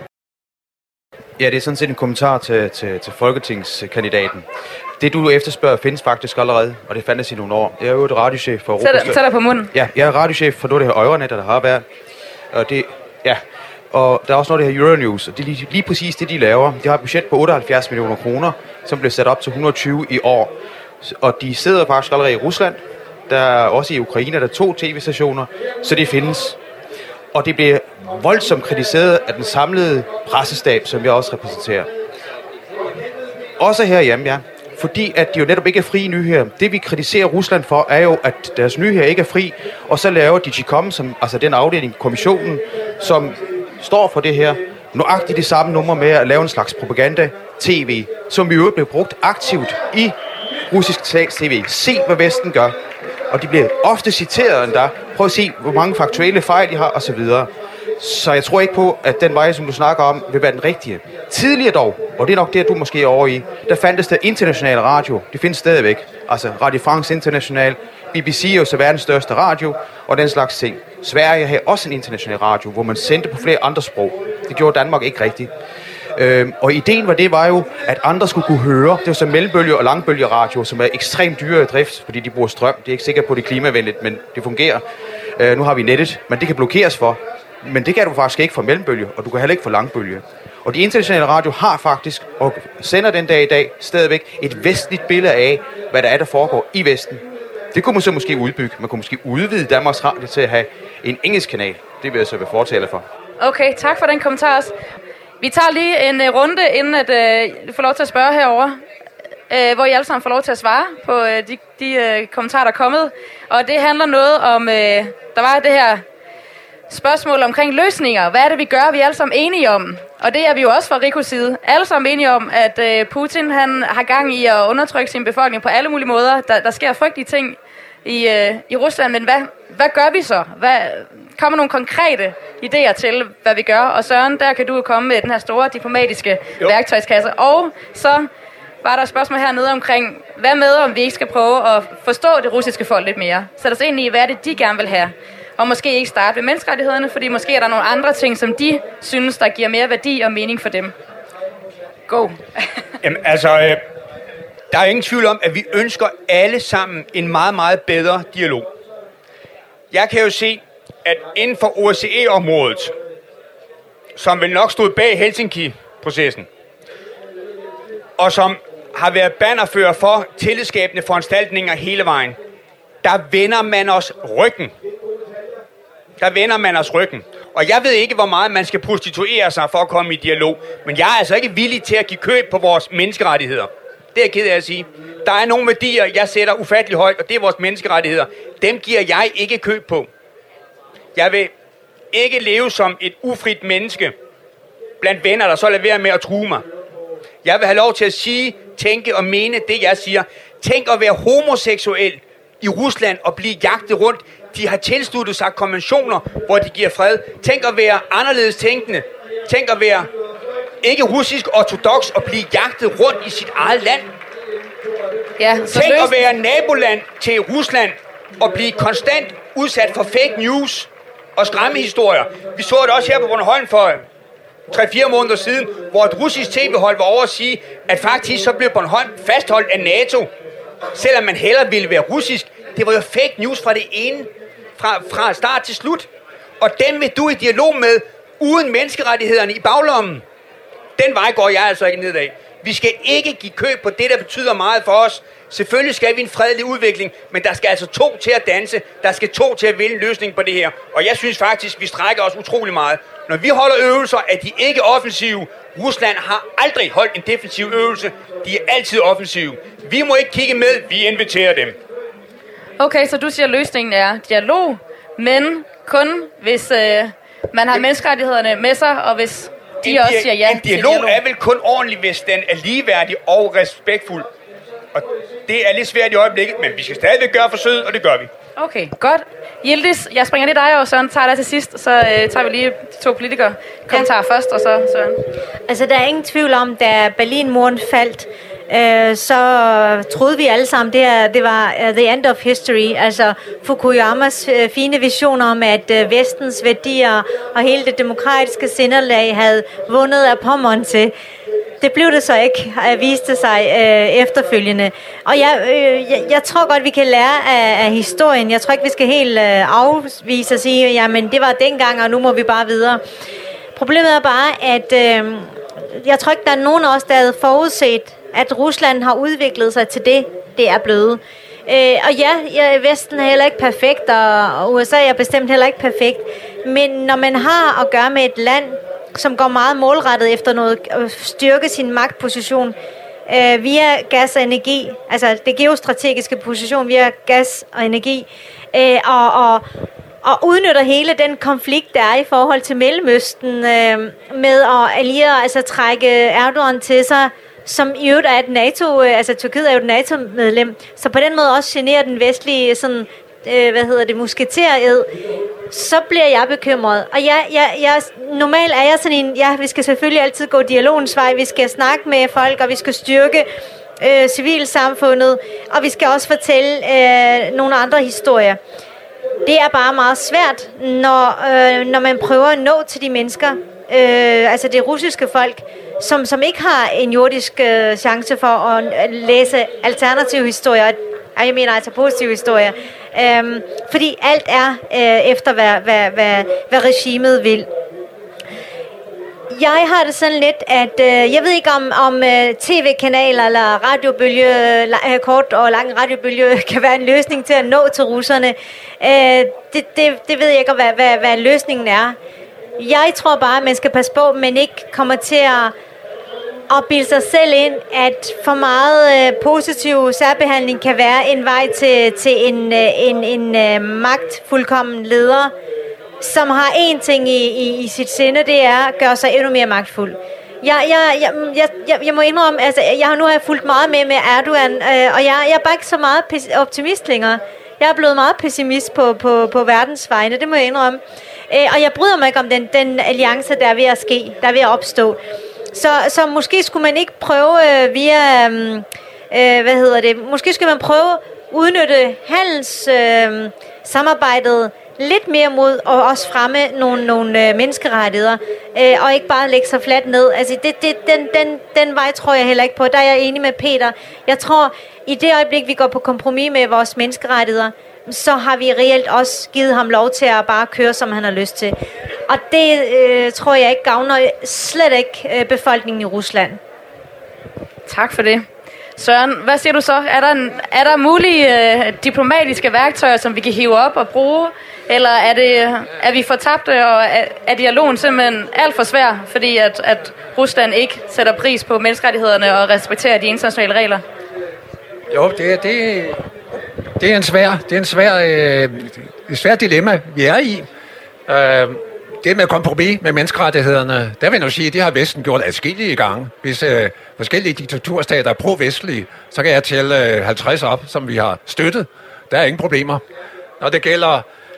Ja, det er sådan set en kommentar til folketingskandidaten. Det, du efterspørger, findes faktisk allerede, og det fandtes i nogle år. Jeg er jo et radiochef for Europa. Sæt dig på munden. Ja, jeg er radiochef for noget af det her Euronet, der har været. Og det, ja, og der er også noget af det her Euronews, og det er lige præcis det, de laver. De har et budget på 78 millioner kroner, som bliver sat op til 120 i år. Og de sidder faktisk allerede i Rusland. Der er også i Ukraine, der er 2 tv-stationer, så det findes. Og det bliver voldsomt kritiseret af den samlede pressestab, som jeg også repræsenterer. Også herhjemme, ja. Fordi at de jo netop ikke er frie nyheder. Det vi kritiserer Rusland for, er jo, at deres nyheder ikke er fri, og så laver Digicom, altså den afdeling, kommissionen, som står for det her, nøjagtigt det samme nummer med at lave en slags propaganda-tv, som vi jo blev brugt aktivt i russisk tv. Se, hvad Vesten gør. Og de bliver ofte citeret endda. Prøv at se, hvor mange faktuelle fejl de har, osv. Så jeg tror ikke på, at den vej, som du snakker om, vil være den rigtige. Tidligere dog, og det er nok det, du måske er over i, der fandtes der international radio. Det findes stadigvæk. Altså Radio France International, BBC er jo så verdens største radio, og den slags ting. Sverige havde også en international radio, hvor man sendte på flere andre sprog. Det gjorde Danmark ikke rigtigt. Og ideen var jo, at andre skulle kunne høre. Det var så mellembølge- og langbølgeradio, som er ekstremt dyre i drift, fordi de bruger strøm. Det er ikke sikkert på, det klimavenligt, men det fungerer. Nu har vi nettet, men det kan blokeres for. Men det kan du faktisk ikke for mellembølge, og du kan heller ikke for langbølge. Og de internationale radio har faktisk, og sender den dag i dag, stadigvæk et vestligt billede af, hvad der er, der foregår i Vesten. Det kunne man så måske udbygge. Man kunne måske udvide Danmarks Radio til at have en engelsk kanal. Det vil jeg så være fortaler for. Okay, tak for den kommentar også. Vi tager lige en runde, inden at du får lov til at spørge herovre, hvor I alle sammen får lov til at svare på de kommentarer, der er kommet. Og det handler noget om, der var det her spørgsmål omkring løsninger. Hvad er det, vi gør? Vi er alle sammen enige om. Og det er vi jo også fra Rikos side. Alle sammen enige om, at Putin han har gang i at undertrykke sin befolkning på alle mulige måder. Der sker frygtelige ting i Rusland, men hvad gør vi så? Kommer nogle konkrete idéer til, hvad vi gør? Og Søren, der kan du komme med den her store diplomatiske værktøjskasse. Og så var der et spørgsmål hernede omkring, hvad med, om vi ikke skal prøve at forstå det russiske folk lidt mere? Sæt os ind i, hvad er det, de gerne vil have? Og måske ikke starte ved menneskerettighederne, fordi måske er der nogle andre ting, som de synes, der giver mere værdi og mening for dem. Go. Jamen, altså, der er ingen tvivl om, at vi ønsker alle sammen en meget, meget bedre dialog. Jeg kan jo se, at inden for OSCE-området, som vel nok stod bag Helsinki-processen, og som har været bannerfører for tillidsskabende foranstaltninger hele vejen, der vender man os ryggen. Og jeg ved ikke, hvor meget man skal prostituere sig for at komme i dialog, men jeg er altså ikke villig til at give køb på vores menneskerettigheder. Det er jeg ked af at sige. Der er nogle værdier, jeg sætter ufattelig højt, og det er vores menneskerettigheder. Dem giver jeg ikke køb på. Jeg vil ikke leve som et ufrit menneske blandt venner, der så lader være med at true mig. Jeg vil have lov til at sige, tænke og mene det, jeg siger. Tænk at være homoseksuel i Rusland og blive jagtet rundt. De har tilsluttet sig konventioner, hvor de giver fred. Tænk at være anderledes tænkende. Tænk at være ikke russisk ortodoks og blive jagtet rundt i sit eget land. Ja, tænk at være naboland til Rusland og blive konstant udsat for fake news og skræmmehistorier. Vi så det også her på Bornholm for 3-4 måneder siden, hvor et russisk tv-hold var over at sige, at faktisk så blev Bornholm fastholdt af NATO, selvom man hellere ville være russisk. Det var jo fake news fra det ene, fra start til slut. Og dem vil du i dialog med, uden menneskerettighederne i baglommen. Den vej går jeg altså ikke nedad. Vi skal ikke give køb på det, der betyder meget for os. Selvfølgelig skal vi en fredelig udvikling, men der skal altså 2 til at danse. Der skal 2 til at vinde løsning på det her. Og jeg synes faktisk, vi strækker os utrolig meget. Når vi holder øvelser, er de ikke offensive. Rusland har aldrig holdt en defensiv øvelse. De er altid offensive. Vi må ikke kigge med, vi inviterer dem. Okay, så du siger, at løsningen er dialog, men kun hvis man har menneskerettighederne med sig, og hvis de også siger ja til dialog. En dialog er vel kun ordentlig, hvis den er ligeværdig og respektfuld. Og det er lidt svært i øjeblikket, men vi skal stadigvæk gøre forsøget, og det gør vi. Okay, godt. Yildiz, jeg springer lige dig, og Søren tager dig til sidst, så tager vi lige de 2 politikere. Kommentarer først, og så Søren. Altså, der er ingen tvivl om, da Berlinmuren faldt, så troede vi alle sammen, det var the end of history. Altså Fukuyamas fine visioner om, at vestens værdier og hele det demokratiske sindelag havde vundet af Pommern til. Det blev det så ikke, viste sig efterfølgende. Og jeg tror godt, vi kan lære af historien. Jeg tror ikke, vi skal helt afvise og sige, jamen det var dengang, og nu må vi bare videre. Problemet er bare, at jeg tror ikke, der er nogen af os, der havde forudset, at Rusland har udviklet sig til det er blevet. Og ja, Vesten er heller ikke perfekt, og USA er bestemt heller ikke perfekt. Men når man har at gøre med et land, som går meget målrettet efter noget, at styrke sin magtposition via gas og energi, altså det geostrategiske position via gas og energi, og udnytter hele den konflikt, der er i forhold til Mellemøsten, med at alliere, altså trække Erdogan til sig, som i øvrigt er et NATO, altså Tyrkiet er jo et NATO-medlem, så på den måde også generer den vestlige sådan, musketered, så bliver jeg bekymret. Og normalt er jeg sådan en, vi skal selvfølgelig altid gå dialogens vej, vi skal snakke med folk, og vi skal styrke civilsamfundet, og vi skal også fortælle nogle andre historier. Det er bare meget svært, når man prøver at nå til de mennesker, altså det russiske folk, som ikke har en jordisk chance for at læse alternative historier. Jeg mener altså positive historier. Fordi alt er efter, hvad regimet vil. Jeg har det sådan lidt, at jeg ved ikke om tv-kanaler eller radiobølge, kort og lang radiobølge kan være en løsning til at nå til russerne. Det ved jeg ikke, hvad løsningen er. Jeg tror bare, at man skal passe på, at man ikke kommer til at bilde sig selv ind, at for meget positiv særbehandling kan være en vej til en magtfuldkommen leder, som har én ting i sit sinde, det er at gøre sig endnu mere magtfuld. Jeg må indrømme, altså nu har jeg fulgt meget med Erdogan, og jeg er bare ikke så meget optimist længere. Jeg er blevet meget pessimist på verdens vegne, det må jeg indrømme. Og jeg bryder mig ikke om den alliance, der er ved at ske, der er ved at opstå. Så måske skulle man ikke prøve via, måske skulle man prøve at udnytte handelssamarbejdet lidt mere mod og også fremme nogle menneskerettigheder, og ikke bare lægge sig fladt ned. Altså den vej tror jeg heller ikke på. Der er jeg enig med Peter. Jeg tror, i det øjeblik, vi går på kompromis med vores menneskerettigheder, så har vi reelt også givet ham lov til at bare køre, som han har lyst til. Og det tror jeg ikke gavner slet ikke befolkningen i Rusland. Tak for det. Søren, hvad siger du så? Er der mulige diplomatiske værktøjer, som vi kan hive op og bruge? Eller er vi fortabte, og er dialogen simpelthen alt for svær, fordi at Rusland ikke sætter pris på menneskerettighederne og respekterer de internationale regler? Jo, det er en svær dilemma, vi er i. Det med kompromis med menneskerettighederne, der vil jeg sige, det har Vesten gjort adskillige gange. Hvis forskellige diktaturstater er pro-vestlige, så kan jeg tælle 50 op, som vi har støttet. Der er ingen problemer. Når det gælder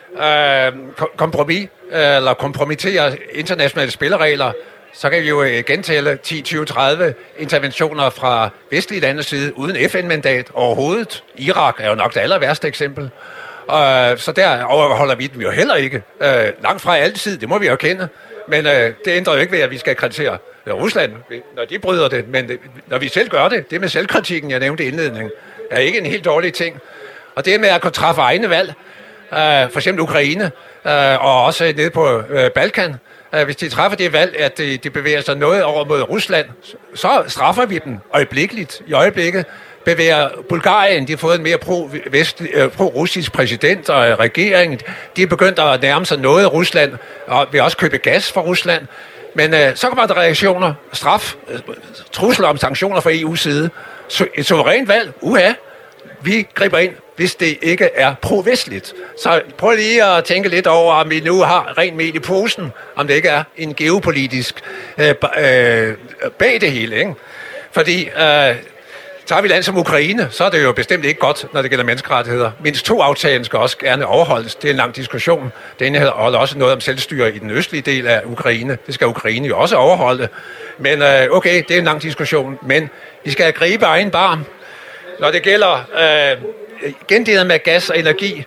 kompromis, eller kompromittere internationale spilleregler, så kan vi jo gentælle 10, 20, 30 interventioner fra vestlige landes side uden FN-mandat overhovedet. Irak er jo nok det aller værste eksempel. Så der overholder vi den jo heller ikke. Langt fra altid, det må vi jo kende. Men det ændrer jo ikke ved, at vi skal kritisere Rusland, når de bryder det. Men når vi selv gør det, det med selvkritikken, jeg nævnte i indledningen, er ikke en helt dårlig ting. Og det med at kunne træffe egne valg, for eksempel Ukraine, og også nede på Balkan, hvis de træffer det valg, at de bevæger sig noget over mod Rusland, så straffer vi dem øjeblikkeligt. I øjeblikket bevæger Bulgarien, de har fået en mere pro-russisk præsident og regering. De er begyndt at nærme sig noget af Rusland, og vil også købe gas fra Rusland. Men så kommer der reaktioner, straf, trusler om sanktioner fra EU's side. Et suverænt valg, vi griber ind, hvis det ikke er pro-vestligt. Så prøv lige at tænke lidt over, om vi nu har rent mel i posen, om det ikke er en geopolitisk bag det hele, ikke? Fordi tager vi land som Ukraine, så er det jo bestemt ikke godt, når det gælder menneskerettigheder. Mindst 2-aftalen skal også gerne overholdes. Det er en lang diskussion. Den holder også noget om selvstyre i den østlige del af Ukraine. Det skal Ukraine jo også overholde. Men okay, det er en lang diskussion. Men vi skal gribe egen barm. Når det gælder gendelet med gas og energi,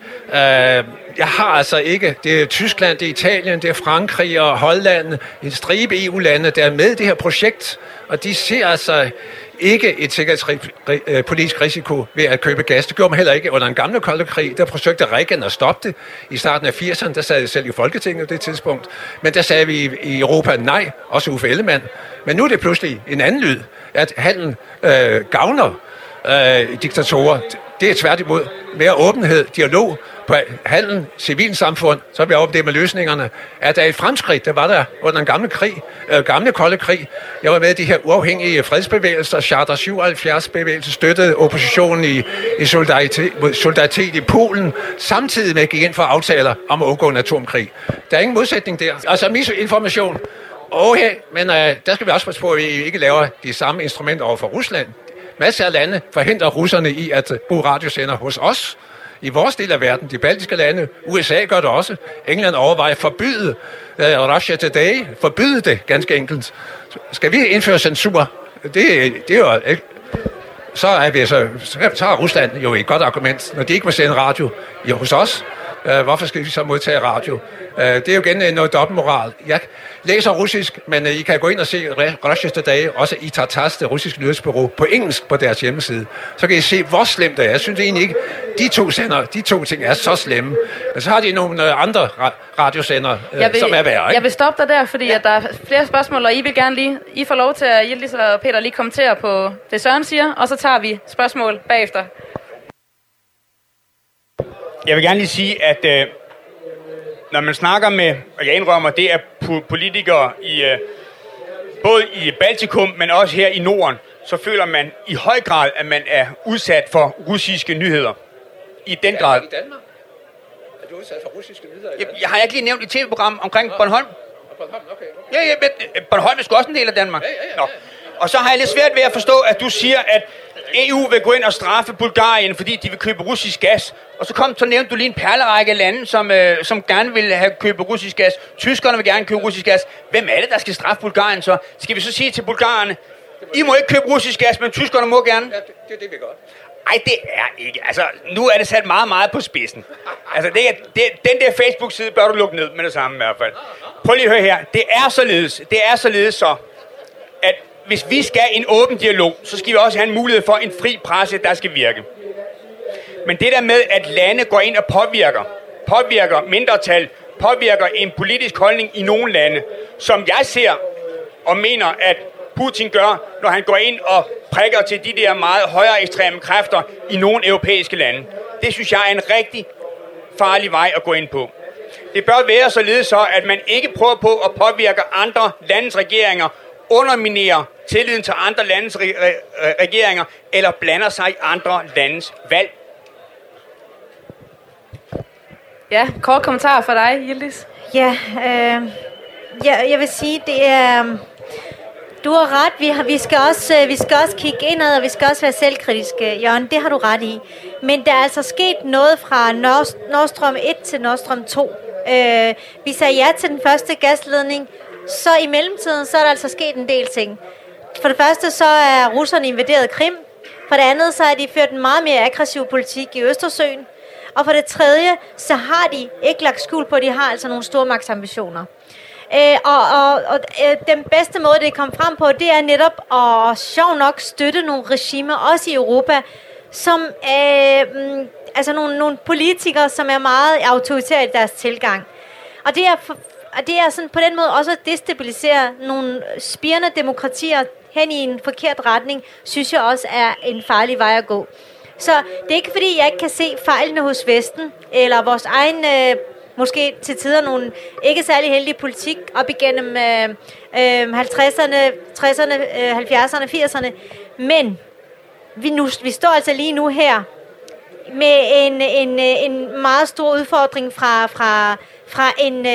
jeg har altså ikke, det er Tyskland, det er Italien, det er Frankrig og Holland, en stribe EU-lande, der er med i det her projekt, og de ser altså ikke et sikkerhedspolitisk risiko ved at købe gas. Det gjorde man heller ikke under en gamle kolde krig. Der forsøgte Reagan at stoppe det i starten af 80'erne. Der sad jeg selv i Folketinget på det tidspunkt. Men der sagde vi i Europa nej, også Uffe Ellemann. Men nu er det pludselig en anden lyd, at handlen gavner diktatorer. Det er tværtimod mere åbenhed, dialog på handel, civilsamfund, så er vi over det med løsningerne. Er der et fremskridt? Det var der under en gamle kolde krig. Jeg var med i de her uafhængige fredsbevægelser, Charter 77 bevægelse, støttede oppositionen i solidaritet i Polen, samtidig med at gik ind for aftaler om at undgå en atomkrig. Der er ingen modsætning der. Altså misinformation. Okay, men der skal vi også passe på, at vi ikke laver de samme instrumenter over for Rusland. Masser af lande forhindrer russerne i at bruge radiosender hos os. I vores del af verden, de baltiske lande, USA gør det også. England overvejer at forbyde Russia Today. Forbyde det, ganske enkelt. Skal vi indføre censur? Det er jo ikke. Så har Rusland jo et godt argument, når de ikke må sende radio hos os. Hvorfor skal vi så modtage radio? Det er jo igen noget dobbeltmoral. Jeg læser russisk, men I kan gå ind og se Russia Today, også i Tartas, det russiske nyhedsbureau, på engelsk på deres hjemmeside. Så kan I se, hvor slemt det er. Jeg synes egentlig ikke, de to ting er så slemme. Men så har de nogle andre radiosender, som er værre. Jeg vil stoppe dig der, fordi at der er flere spørgsmål, og I får lov til at Yildiz og Peter lige kommentere på det Søren siger, og så tager vi spørgsmål bagefter. Jeg vil gerne lige sige, at når man snakker med, og jeg indrømmer, det er politikere både i Baltikum, men også her i Norden, så føler man i høj grad, at man er udsat for russiske nyheder. I den grad. I Danmark? Er du udsat for russiske nyheder? Jeg har ikke lige nævnt et tv-program omkring Bornholm. Bornholm, okay. Ja, Bornholm er sgu også en del af Danmark. Ja. Og så har jeg lidt svært ved at forstå, at du siger, at EU vil gå ind og straffe Bulgarien, fordi de vil købe russisk gas. Og så nævnte du lige en perlerække lande, som gerne vil købe russisk gas. Tyskerne vil gerne købe russisk gas. Hvem er det, der skal straffe Bulgarien så? Skal vi så sige til bulgarerne, I må ikke købe russisk gas, men tyskerne må gerne? Ja, det er det, vi gør. Ej, det er ikke. Altså, nu er det sat meget, meget på spidsen. Altså, den der Facebook-side bør du lukke ned med det samme i hvert fald. Prøv lige at høre her. Det er således så, at hvis vi skal en åben dialog, så skal vi også have en mulighed for en fri presse, der skal virke. Men det der med, at lande går ind og påvirker mindretal, påvirker en politisk holdning i nogle lande, som jeg ser og mener, at Putin gør, når han går ind og prikker til de der meget højere ekstreme kræfter i nogle europæiske lande. Det synes jeg er en rigtig farlig vej at gå ind på. Det bør være således så, at man ikke prøver på at påvirke andre landes regeringer, underminere tilliden til andre landes regeringer, eller blander sig i andre landes valg. Ja, kort kommentar fra dig, Yildiz. Ja, jeg vil sige, det er... Du har ret, vi skal også kigge indad, og vi skal også være selvkritiske, Jørgen, det har du ret i. Men der er altså sket noget fra Nord Stream 1 til Nord Stream 2. Vi sagde ja til den første gasledning, så i mellemtiden, så er der altså sket en del ting. For det første, så er russerne invaderet Krim. For det andet, så har de ført en meget mere aggressiv politik i Østersøen. Og for det tredje, så har de ikke lagt skjul på, at de har altså nogle store magtambitioner. Den bedste måde, det kom frem på, det er netop at sjov nok støtte nogle regimer, også i Europa, som altså nogle politikere, som er meget autoritære i deres tilgang. Og det er sådan på den måde også at destabilisere nogle spirende demokratier hen i en forkert retning, synes jeg også er en farlig vej at gå. Så det er ikke fordi, jeg ikke kan se fejlene hos Vesten, eller vores egen, måske til tider nogle ikke særlig heldige politik op igennem 50'erne, 60'erne, 70'erne, 80'erne. Men vi står altså lige nu her med en meget stor udfordring fra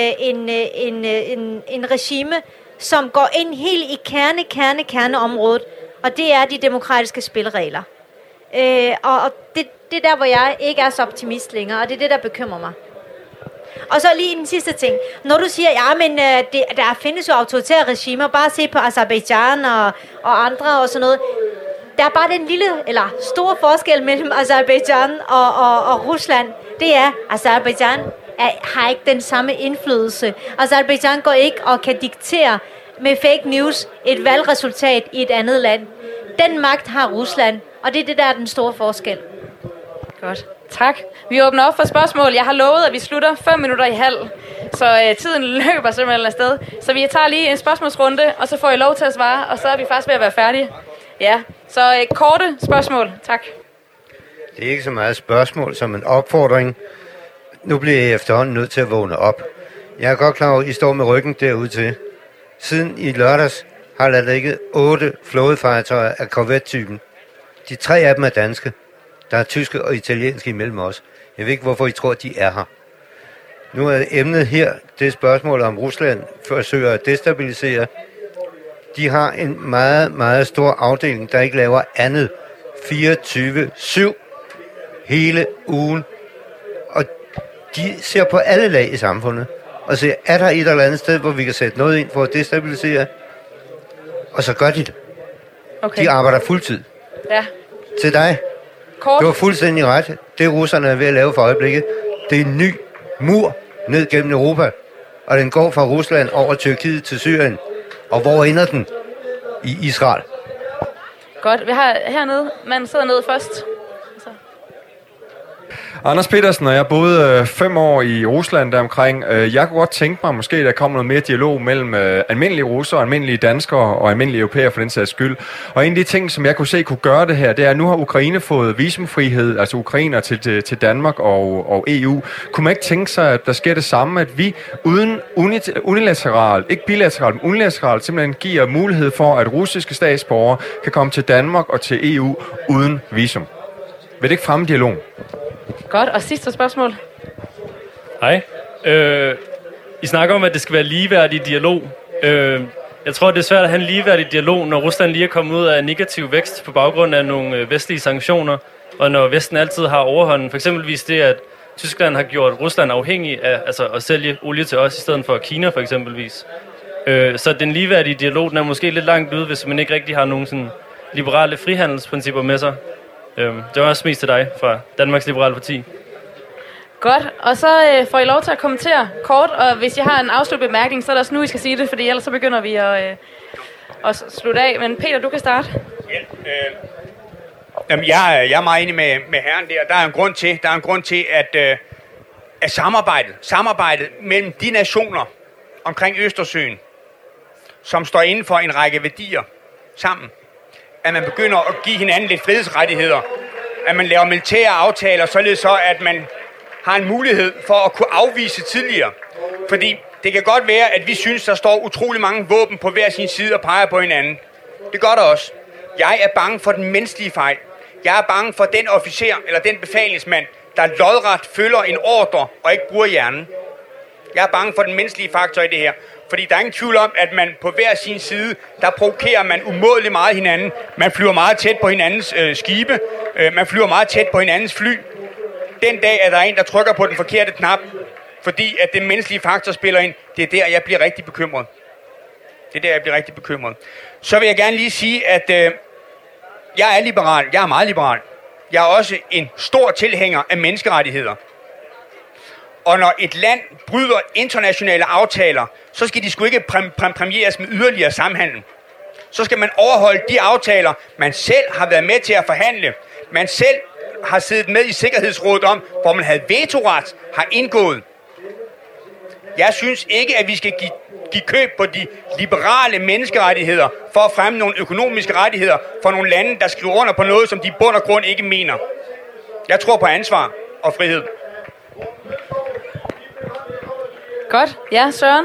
en regime, som går ind helt i kerneområdet, og det er de demokratiske spilleregler. Og det er der, hvor jeg ikke er så optimist længere, og det er det, der bekymrer mig. Og så lige den sidste ting. Når du siger, der findes jo autoritære regimer, bare se på Aserbajdsjan og andre og sådan noget. Der er bare den lille, eller store forskel mellem Aserbajdsjan og Rusland. Det er, Aserbajdsjan har ikke den samme indflydelse. Aserbajdsjan går ikke og kan diktere med fake news et valgresultat i et andet land. Den magt har Rusland, og det er det, der er den store forskel. Godt. Tak. Vi åbner op for spørgsmål. Jeg har lovet, at vi slutter 5:05, så tiden løber simpelthen afsted. Så vi tager lige en spørgsmålsrunde, og så får I lov til at svare, og så er vi faktisk ved at være færdige. Ja, så korte spørgsmål. Tak. Det er ikke så meget spørgsmål som en opfordring. Nu bliver jeg efterhånden nødt til at vågne op. Jeg er godt klar over, at I står med ryggen derude til. Siden i lørdags har der ligget 8 flådefartøjer af korvettypen. De 3 af dem er danske. Der er tyske og italienske imellem os. Jeg ved ikke, hvorfor I tror, de er her. Nu er emnet her, det er spørgsmålet om Rusland forsøger at destabilisere. De har en meget, meget stor afdeling, der ikke laver andet 24/7 hele ugen. Og de ser på alle lag i samfundet og siger, er der et eller andet sted, hvor vi kan sætte noget ind for at destabilisere? Og så gør de det. Okay. De arbejder fuldtid. Ja. Til dig. Kort. Du har fuldstændig ret. Det russerne er ved at lave for øjeblikket, det er en ny mur ned gennem Europa. Og den går fra Rusland over Tyrkiet til Syrien. Og hvor ender den? I Israel. Godt. Vi har hernede. Manden sidder nede først. Anders Petersen og jeg boede 5 år i Rusland deromkring. Jeg kunne godt tænke mig, måske der kommer noget mere dialog mellem almindelige russere, almindelige danskere og almindelige europæer for den sags skyld. Og en af de ting, som jeg kunne se kunne gøre det her, det er, at nu har Ukraine fået visumfrihed, altså ukrainer til Danmark og EU. Kunne man ikke tænke sig, at der sker det samme, at vi uden unilateralt, ikke bilateralt, men unilateralt, simpelthen giver mulighed for, at russiske statsborgere kan komme til Danmark og til EU uden visum? Vil det ikke fremme dialogen? Godt, og sidste spørgsmål. Hej. I snakker om, at det skal være ligeværdig dialog. Jeg tror, det er svært at have en ligeværdig dialog, når Rusland lige er kommet ud af negativ vækst på baggrund af nogle vestlige sanktioner, og når Vesten altid har overhånden. For eksempelvis det, at Tyskland har gjort Rusland afhængig af at sælge olie til os, i stedet for Kina for eksempelvis. Så den ligeværdige dialog, den er måske lidt langt ude, hvis man ikke rigtig har nogle sådan liberale frihandelsprincipper med sig. Det var også mest til dig fra Danmarks Liberale Parti. Godt, og så får I lov til at kommentere kort, og hvis jeg har en afsluttet bemærkning, så er det også nu, I skal sige det, fordi ellers så begynder vi at slutte af. Men Peter, du kan starte. Jamen, jeg er meget enig med herren der. Der er en grund til, at samarbejdet mellem de nationer omkring Østersøen, som står inden for en række værdier sammen, at man begynder at give hinanden lidt frihedsrettigheder, at man laver militære aftaler, således så, at man har en mulighed for at kunne afvise tidligere. Fordi det kan godt være, at vi synes, der står utrolig mange våben på hver sin side og peger på hinanden. Det gør der også. Jeg er bange for den menneskelige fejl. Jeg er bange for den officer eller den befalingsmand, der lodret følger en ordre og ikke bruger hjernen. Jeg er bange for den menneskelige faktor i det her. Fordi der er ingen tvivl om, at man på hver sin side, der provokerer man umådeligt meget hinanden. Man flyver meget tæt på hinandens skibe. Man flyver meget tæt på hinandens fly. Den dag er der en, der trykker på den forkerte knap, fordi at den menneskelige faktor spiller ind. Det er der, jeg bliver rigtig bekymret. Så vil jeg gerne lige sige, at jeg er liberal. Jeg er meget liberal. Jeg er også en stor tilhænger af menneskerettigheder. Og når et land bryder internationale aftaler, så skal de sgu ikke præmieres med yderligere samhandel. Så skal man overholde de aftaler, man selv har været med til at forhandle. Man selv har siddet med i Sikkerhedsrådet om, hvor man havde vetoret, har indgået. Jeg synes ikke, at vi skal give køb på de liberale menneskerettigheder for at fremme nogle økonomiske rettigheder for nogle lande, der skriver under på noget, som de i bund og grund ikke mener. Jeg tror på ansvar og frihed. Godt. Ja, Søren?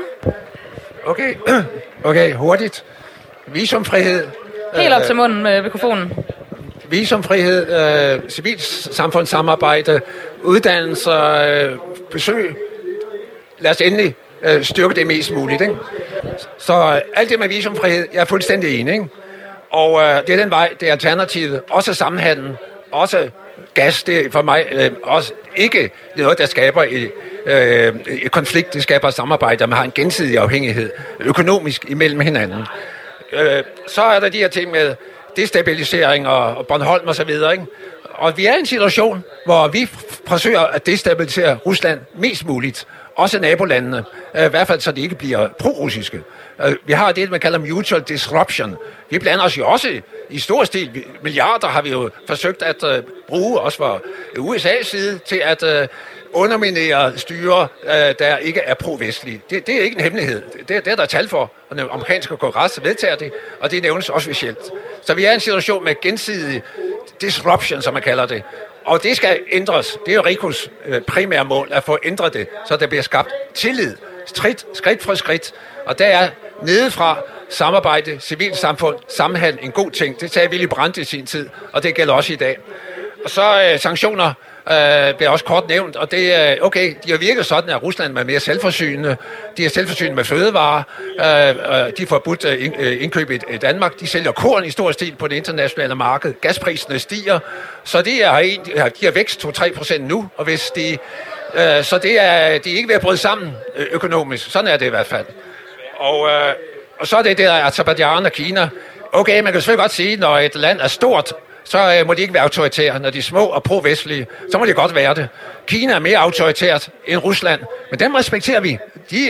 Okay, hurtigt. Visumfrihed. Helt op til munden med mikrofonen. Visumfrihed, civilsamfundssamarbejde, uddannelser, besøg. Lad os endelig styrke det mest muligt, ikke? Så alt det med visumfrihed, jeg er fuldstændig enig, ikke? Og det er den vej, det er alternativet. Også sammenhandel, også gas, det er for mig også ikke noget, der skaber et konflikt, det skaber samarbejde, og man har en gensidig afhængighed økonomisk imellem hinanden. Så er der de her ting med destabilisering og Bornholm og så videre, ikke? Og vi er i en situation, hvor vi forsøger at destabilisere Rusland mest muligt. Også nabolandene. I hvert fald, så de ikke bliver pro-russiske. Vi har det, man kalder mutual disruption. Vi blander os jo også i stor stil. Milliarder har vi jo forsøgt at bruge, også fra USA's side, til at underminere styre, der ikke er pro-vestlige. Det er ikke en hemmelighed. Det er der tal for. Og den amerikanske kongres vedtager det, og det nævnes også officielt. Så vi er i en situation med gensidig disruption, som man kalder det. Og det skal ændres. Det er jo RICOs primære mål, at få ændret det, så der bliver skabt tillid, skridt for skridt. Og der er nedefra samarbejde, civilsamfund, sammenhæng en god ting. Det sagde Willy Brandt i sin tid, og det gælder også i dag. Og så sanktioner bliver også kort nævnt, og det er okay, de har virket sådan, at Rusland er mere selvforsynende. De er selvforsynende med fødevarer. De får forbudt indkøb i Danmark. De sælger korn i stor stil på det internationale marked. Gaspriserne stiger, så de har vækst 2-3% nu, og hvis så de er ikke ved at bryde sammen økonomisk. Sådan er det i hvert fald. Og så er det der Azerbaijan og Kina. Okay, man kan selvfølgelig godt sige, når et land er stort, så må de ikke være autoritære. Når de er små og pro-vestlige, så må de godt være det. Kina er mere autoritært end Rusland, men dem respekterer vi.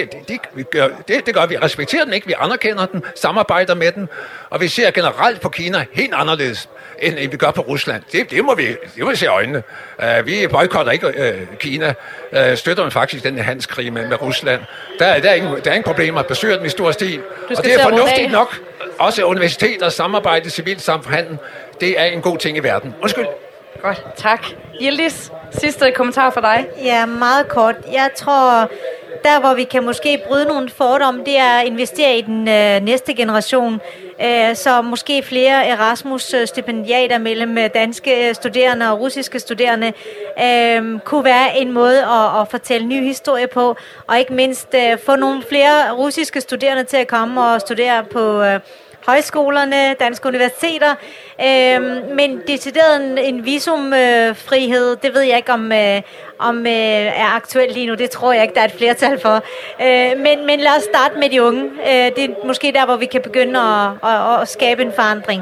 Det gør vi. Respekterer den ikke, vi anerkender den, samarbejder med den, og vi ser generelt på Kina helt anderledes, end vi gør på Rusland. Det må vi se i øjnene. Vi boykotter ikke Kina, støtter man faktisk den handelskrig med Rusland. Der er ingen problemer, besøger dem i stor stil, og det er fornuftigt nok. Også universiteter, samarbejde, civilsamfund, det er en god ting i verden. Undskyld. Godt, tak. Yildiz, sidste kommentar for dig. Ja, meget kort. Jeg tror, der hvor vi kan måske bryde nogle fordomme, det er at investere i den næste generation. Så måske flere Erasmus-stipendiater mellem danske studerende og russiske studerende kunne være en måde at fortælle ny historie på, og ikke mindst få nogle flere russiske studerende til at komme og studere på højskolerne, danske universiteter, men decideret en visumfrihed, det ved jeg ikke om er aktuelt lige nu, det tror jeg ikke, der er et flertal for. Men lad os starte med de unge. Det er måske der, hvor vi kan begynde at skabe en forandring.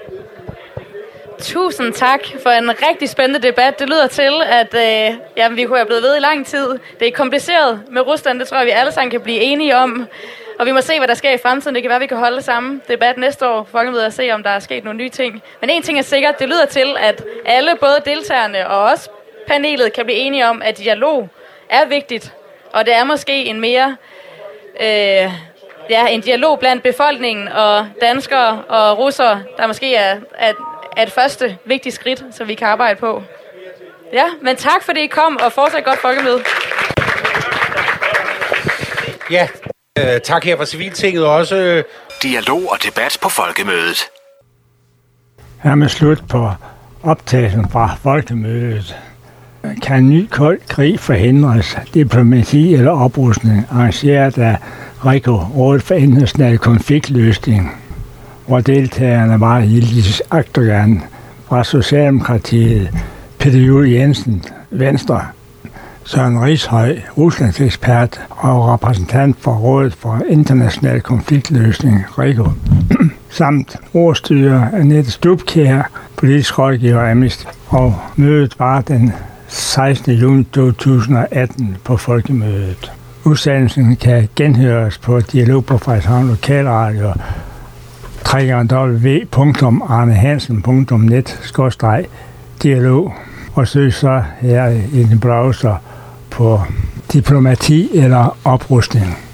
Tusind tak for en rigtig spændende debat. Det lyder til, at vi kunne have blevet ved i lang tid. Det er kompliceret med Rusland, det tror jeg, vi alle sammen kan blive enige om. Og vi må se, hvad der sker i fremtiden. Det kan være, vi kan holde samme debat næste år, Folkemødet, og se, om der er sket nogle nye ting. Men en ting er sikkert, det lyder til, at alle, både deltagerne og også panelet, kan blive enige om, at dialog er vigtigt. Og det er måske en mere en dialog blandt befolkningen og danskere og russere, der måske er et første vigtigt skridt, som vi kan arbejde på. Ja, men tak fordi I kom, og fortsat godt Folkemøde. Ja, tak her fra Civiltinget også. Dialog og debat på Folkemødet. Her med slut på optagelsen fra Folkemødet. Kan en ny kold krig forhindres? Diplomati eller oprustning arrangeret af RICO, Rådet for International Konfliktløsning, hvor deltagerne var Yildiz Akdogan fra Socialdemokratiet, Peter Juul Jensen, Venstre, Søren Rishøj, Ruslands ekspert og repræsentant for Rådet for International Konfliktløsning, RICO, samt ordstyrer Annette Stubkjær, politisk rådgiver Amnesty. Og mødet var den 16. juni 2018 på Folkemødet. Udsendelsen kan genhøres på Dialog på Frederikshavn Lokalradio www.arnehansen.net/dialog og søg så her i din browser på diplomati eller oprustning.